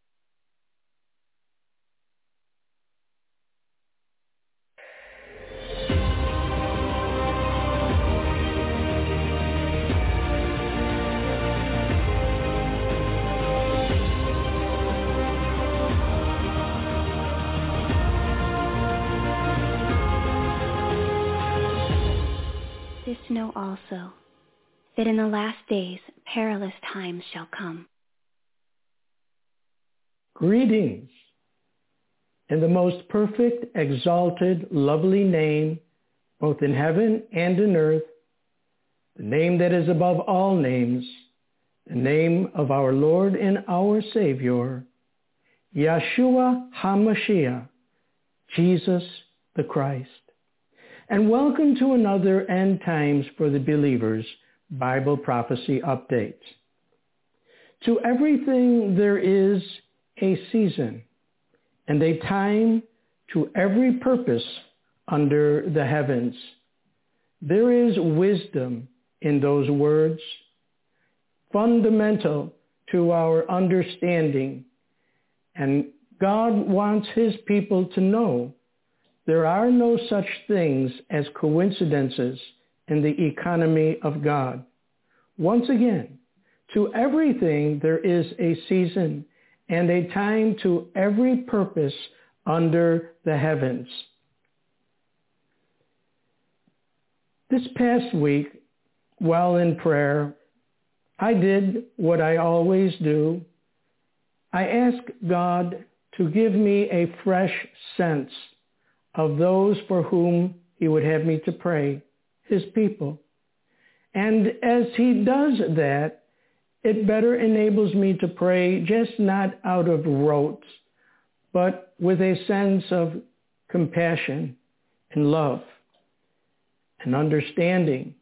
This know also, that in the last days perilous times shall come.
Greetings. In the most perfect, exalted, lovely name, both in heaven and in earth, the name that is above all names, the name of our Lord and our Savior, Yeshua HaMashiach, Jesus the Christ. And welcome to another End Times for the Believers Bible Prophecy Update. To everything there is a season and a time to every purpose under the heavens. There is wisdom in those words, fundamental to our understanding, and God wants his people to know there are no such things as coincidences in the economy of God. Once again, to everything there is a season and a time to every purpose under the heavens. This past week, while in prayer, I did what I always do. I asked God to give me a fresh sense of those for whom he would have me to pray his people. And as he does that, it better enables me to pray just not out of rote, but with a sense of compassion and love and understanding.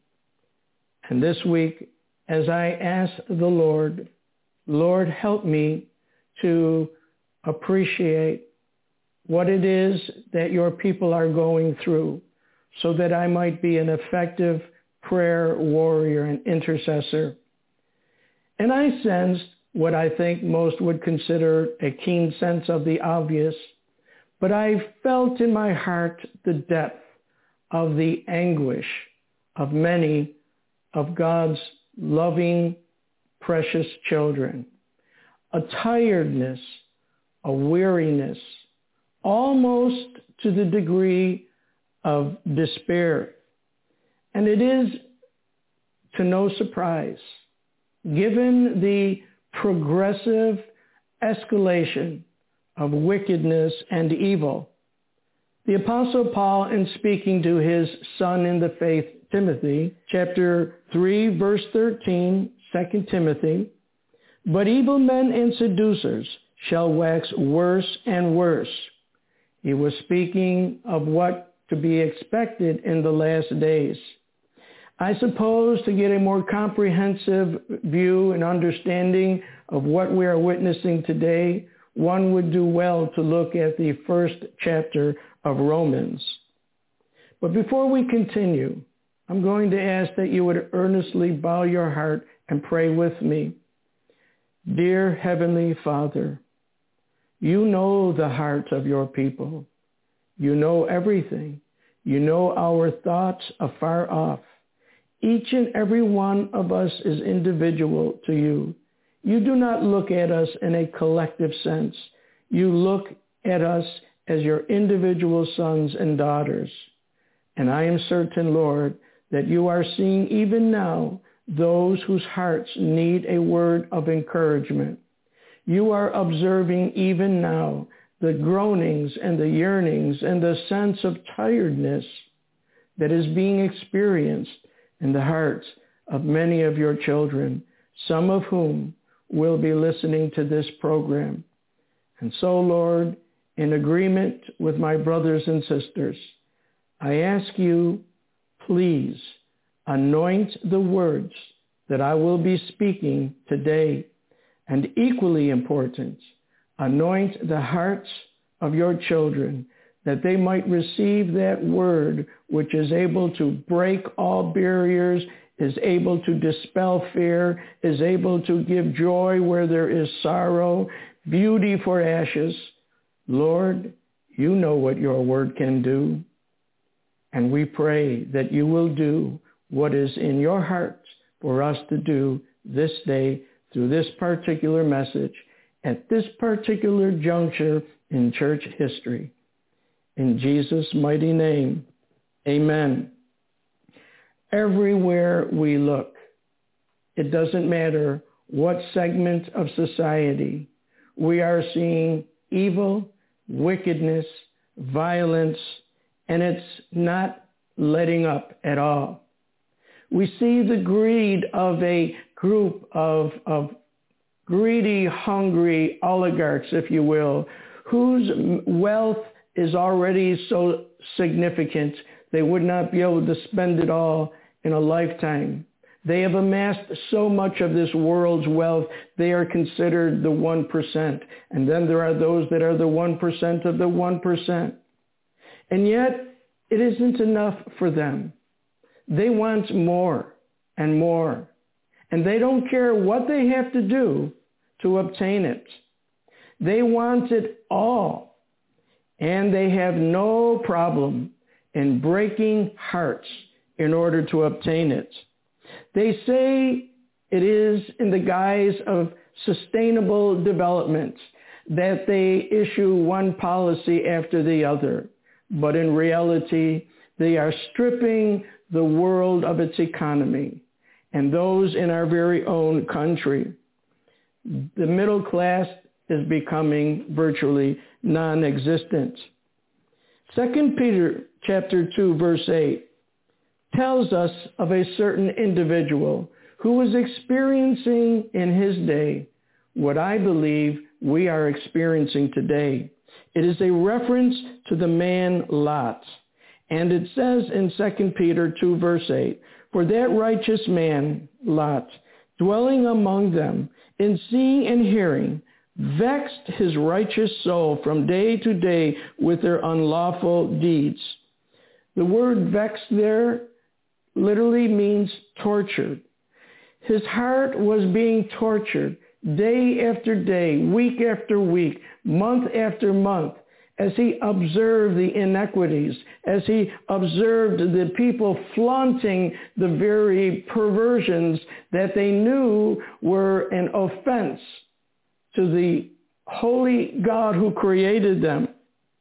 And this week, as I ask the Lord, Lord, help me to appreciate what it is that your people are going through so that I might be an effective prayer warrior and intercessor. And I sensed what I think most would consider a keen sense of the obvious, but I felt in my heart the depth of the anguish of many of God's loving, precious children, a tiredness, a weariness, almost to the degree of despair. And it is to no surprise, given the progressive escalation of wickedness and evil, the Apostle Paul, in speaking to his son in the faith, Timothy, chapter 3, verse 13, 2 Timothy, but evil men and seducers shall wax worse and worse. He was speaking of what to be expected in the last days. I suppose to get a more comprehensive view and understanding of what we are witnessing today, one would do well to look at the first chapter of Romans. But before we continue, I'm going to ask that you would earnestly bow your heart and pray with me. Dear Heavenly Father, you know the hearts of your people. You know everything. You know our thoughts afar off. Each and every one of us is individual to you. You do not look at us in a collective sense. You look at us as your individual sons and daughters. And I am certain, Lord, that you are seeing even now those whose hearts need a word of encouragement. You are observing even now the groanings and the yearnings and the sense of tiredness that is being experienced in the hearts of many of your children, some of whom will be listening to this program. And so, Lord, in agreement with my brothers and sisters, I ask you, please anoint the words that I will be speaking today. And equally important, anoint the hearts of your children that they might receive that word which is able to break all barriers, is able to dispel fear, is able to give joy where there is sorrow, beauty for ashes. Lord, you know what your word can do. And we pray that you will do what is in your heart for us to do this day through this particular message at this particular juncture in church history. In Jesus' mighty name, amen. Everywhere we look, it doesn't matter what segment of society, we are seeing evil, wickedness, violence, and it's not letting up at all. We see the greed of a group of greedy, hungry oligarchs, if you will, whose wealth is already so significant they would not be able to spend it all in a lifetime. They have amassed so much of this world's wealth, they are considered the 1%. And then there are those that are the 1% of the 1%. And yet, it isn't enough for them. They want more and more. And they don't care what they have to do to obtain it. They want it all. And they have no problem in breaking hearts in order to obtain it. They say it is in the guise of sustainable development that they issue one policy after the other. But in reality, they are stripping the world of its economy and those in our very own country. The middle class is becoming virtually non-existent. 2 Peter chapter 2, verse 8 tells us of a certain individual who was experiencing in his day what I believe we are experiencing today. It is a reference to the man Lot. And it says in 2 Peter 2, verse 8, "For that righteous man, Lot, dwelling among them, in seeing and hearing, vexed his righteous soul from day to day with their unlawful deeds." The word vexed there literally means tortured. His heart was being tortured day after day, week after week, month after month, as he observed the inequities, as he observed the people flaunting the very perversions that they knew were an offense to the holy God who created them.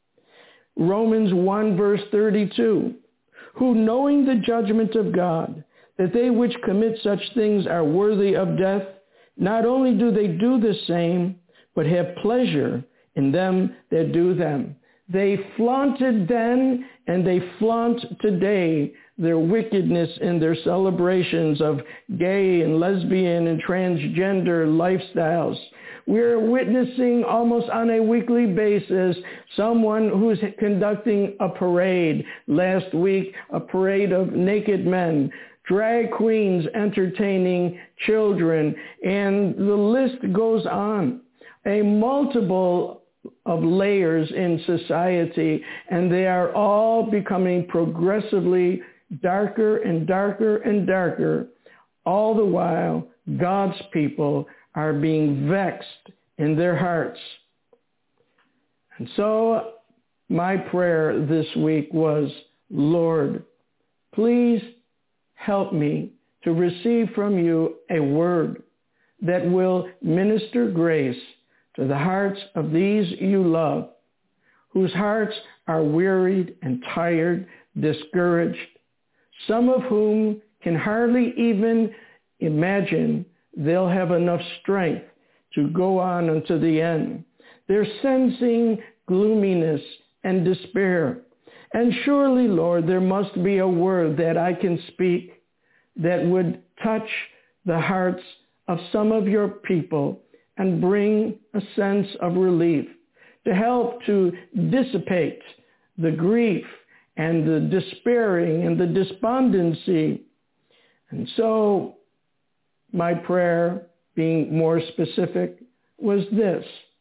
Romans 1, verse 32, "Who knowing the judgment of God, that they which commit such things are worthy of death, not only do they do the same, but have pleasure in them that do them." They flaunted then and they flaunt today their wickedness in their celebrations of gay and lesbian and transgender lifestyles. We're witnessing almost on a weekly basis someone who's conducting a parade. Last week, a parade of naked men, drag queens entertaining children, and the list goes on. A multiple of layers in society, and they are all becoming progressively darker and darker and darker. All the while, God's people are being vexed in their hearts. And so my prayer this week was, Lord, please help me to receive from you a word that will minister grace to the hearts of these you love, whose hearts are wearied and tired, discouraged, some of whom can hardly even imagine they'll have enough strength to go on unto the end. They're sensing gloominess and despair. And surely, Lord, there must be a word that I can speak that would touch the hearts of some of your people and bring a sense of relief, to help to dissipate the grief and the despairing and the despondency. And so my prayer, being more specific, was this: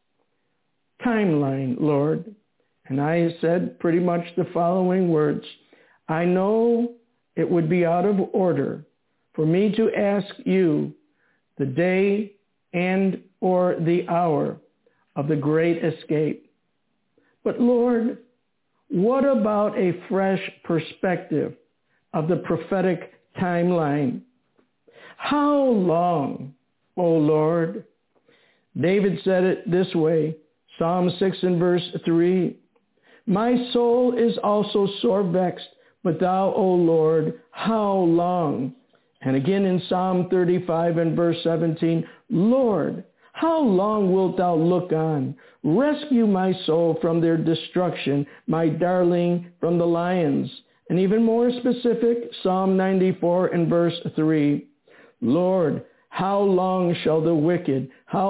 timeline, Lord. And I said pretty much the following words: I know it would be out of order for me to ask you the day and or the hour of the great escape. But Lord, what about a fresh perspective of the prophetic timeline? How long, O Lord? David said it this way, Psalm 6 and verse 3, "My soul is also sore vexed, but thou, O Lord, how long?" And again in Psalm 35 and verse 17, "Lord, how long wilt thou look on? Rescue my soul from their destruction, my darling from the lions." And even more specific, Psalm 94 and verse 3, "Lord, how long shall the wicked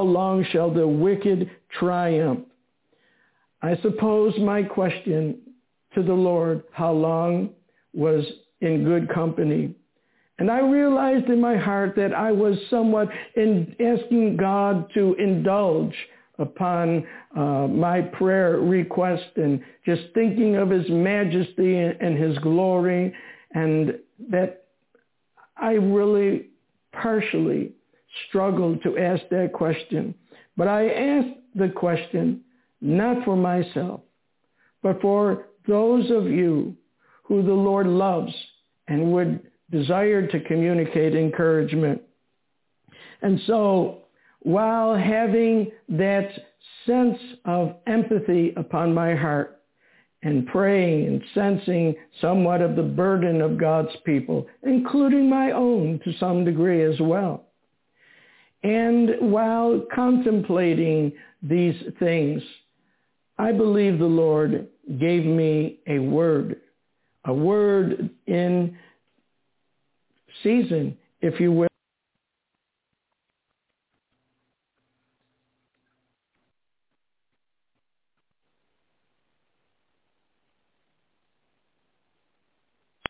triumph?" I suppose my question to the Lord, how long, was in good company. And I realized in my heart that I was somewhat in asking God to indulge upon my prayer request and just thinking of his majesty and his glory, and that I really partially struggled to ask that question. But I asked the question not for myself, but for those of you who the Lord loves and would desire to communicate encouragement. And so, while having that sense of empathy upon my heart and praying and sensing somewhat of the burden of God's people, including my own to some degree as well, and while contemplating these things, I believe the Lord gave me a word in season, if you will.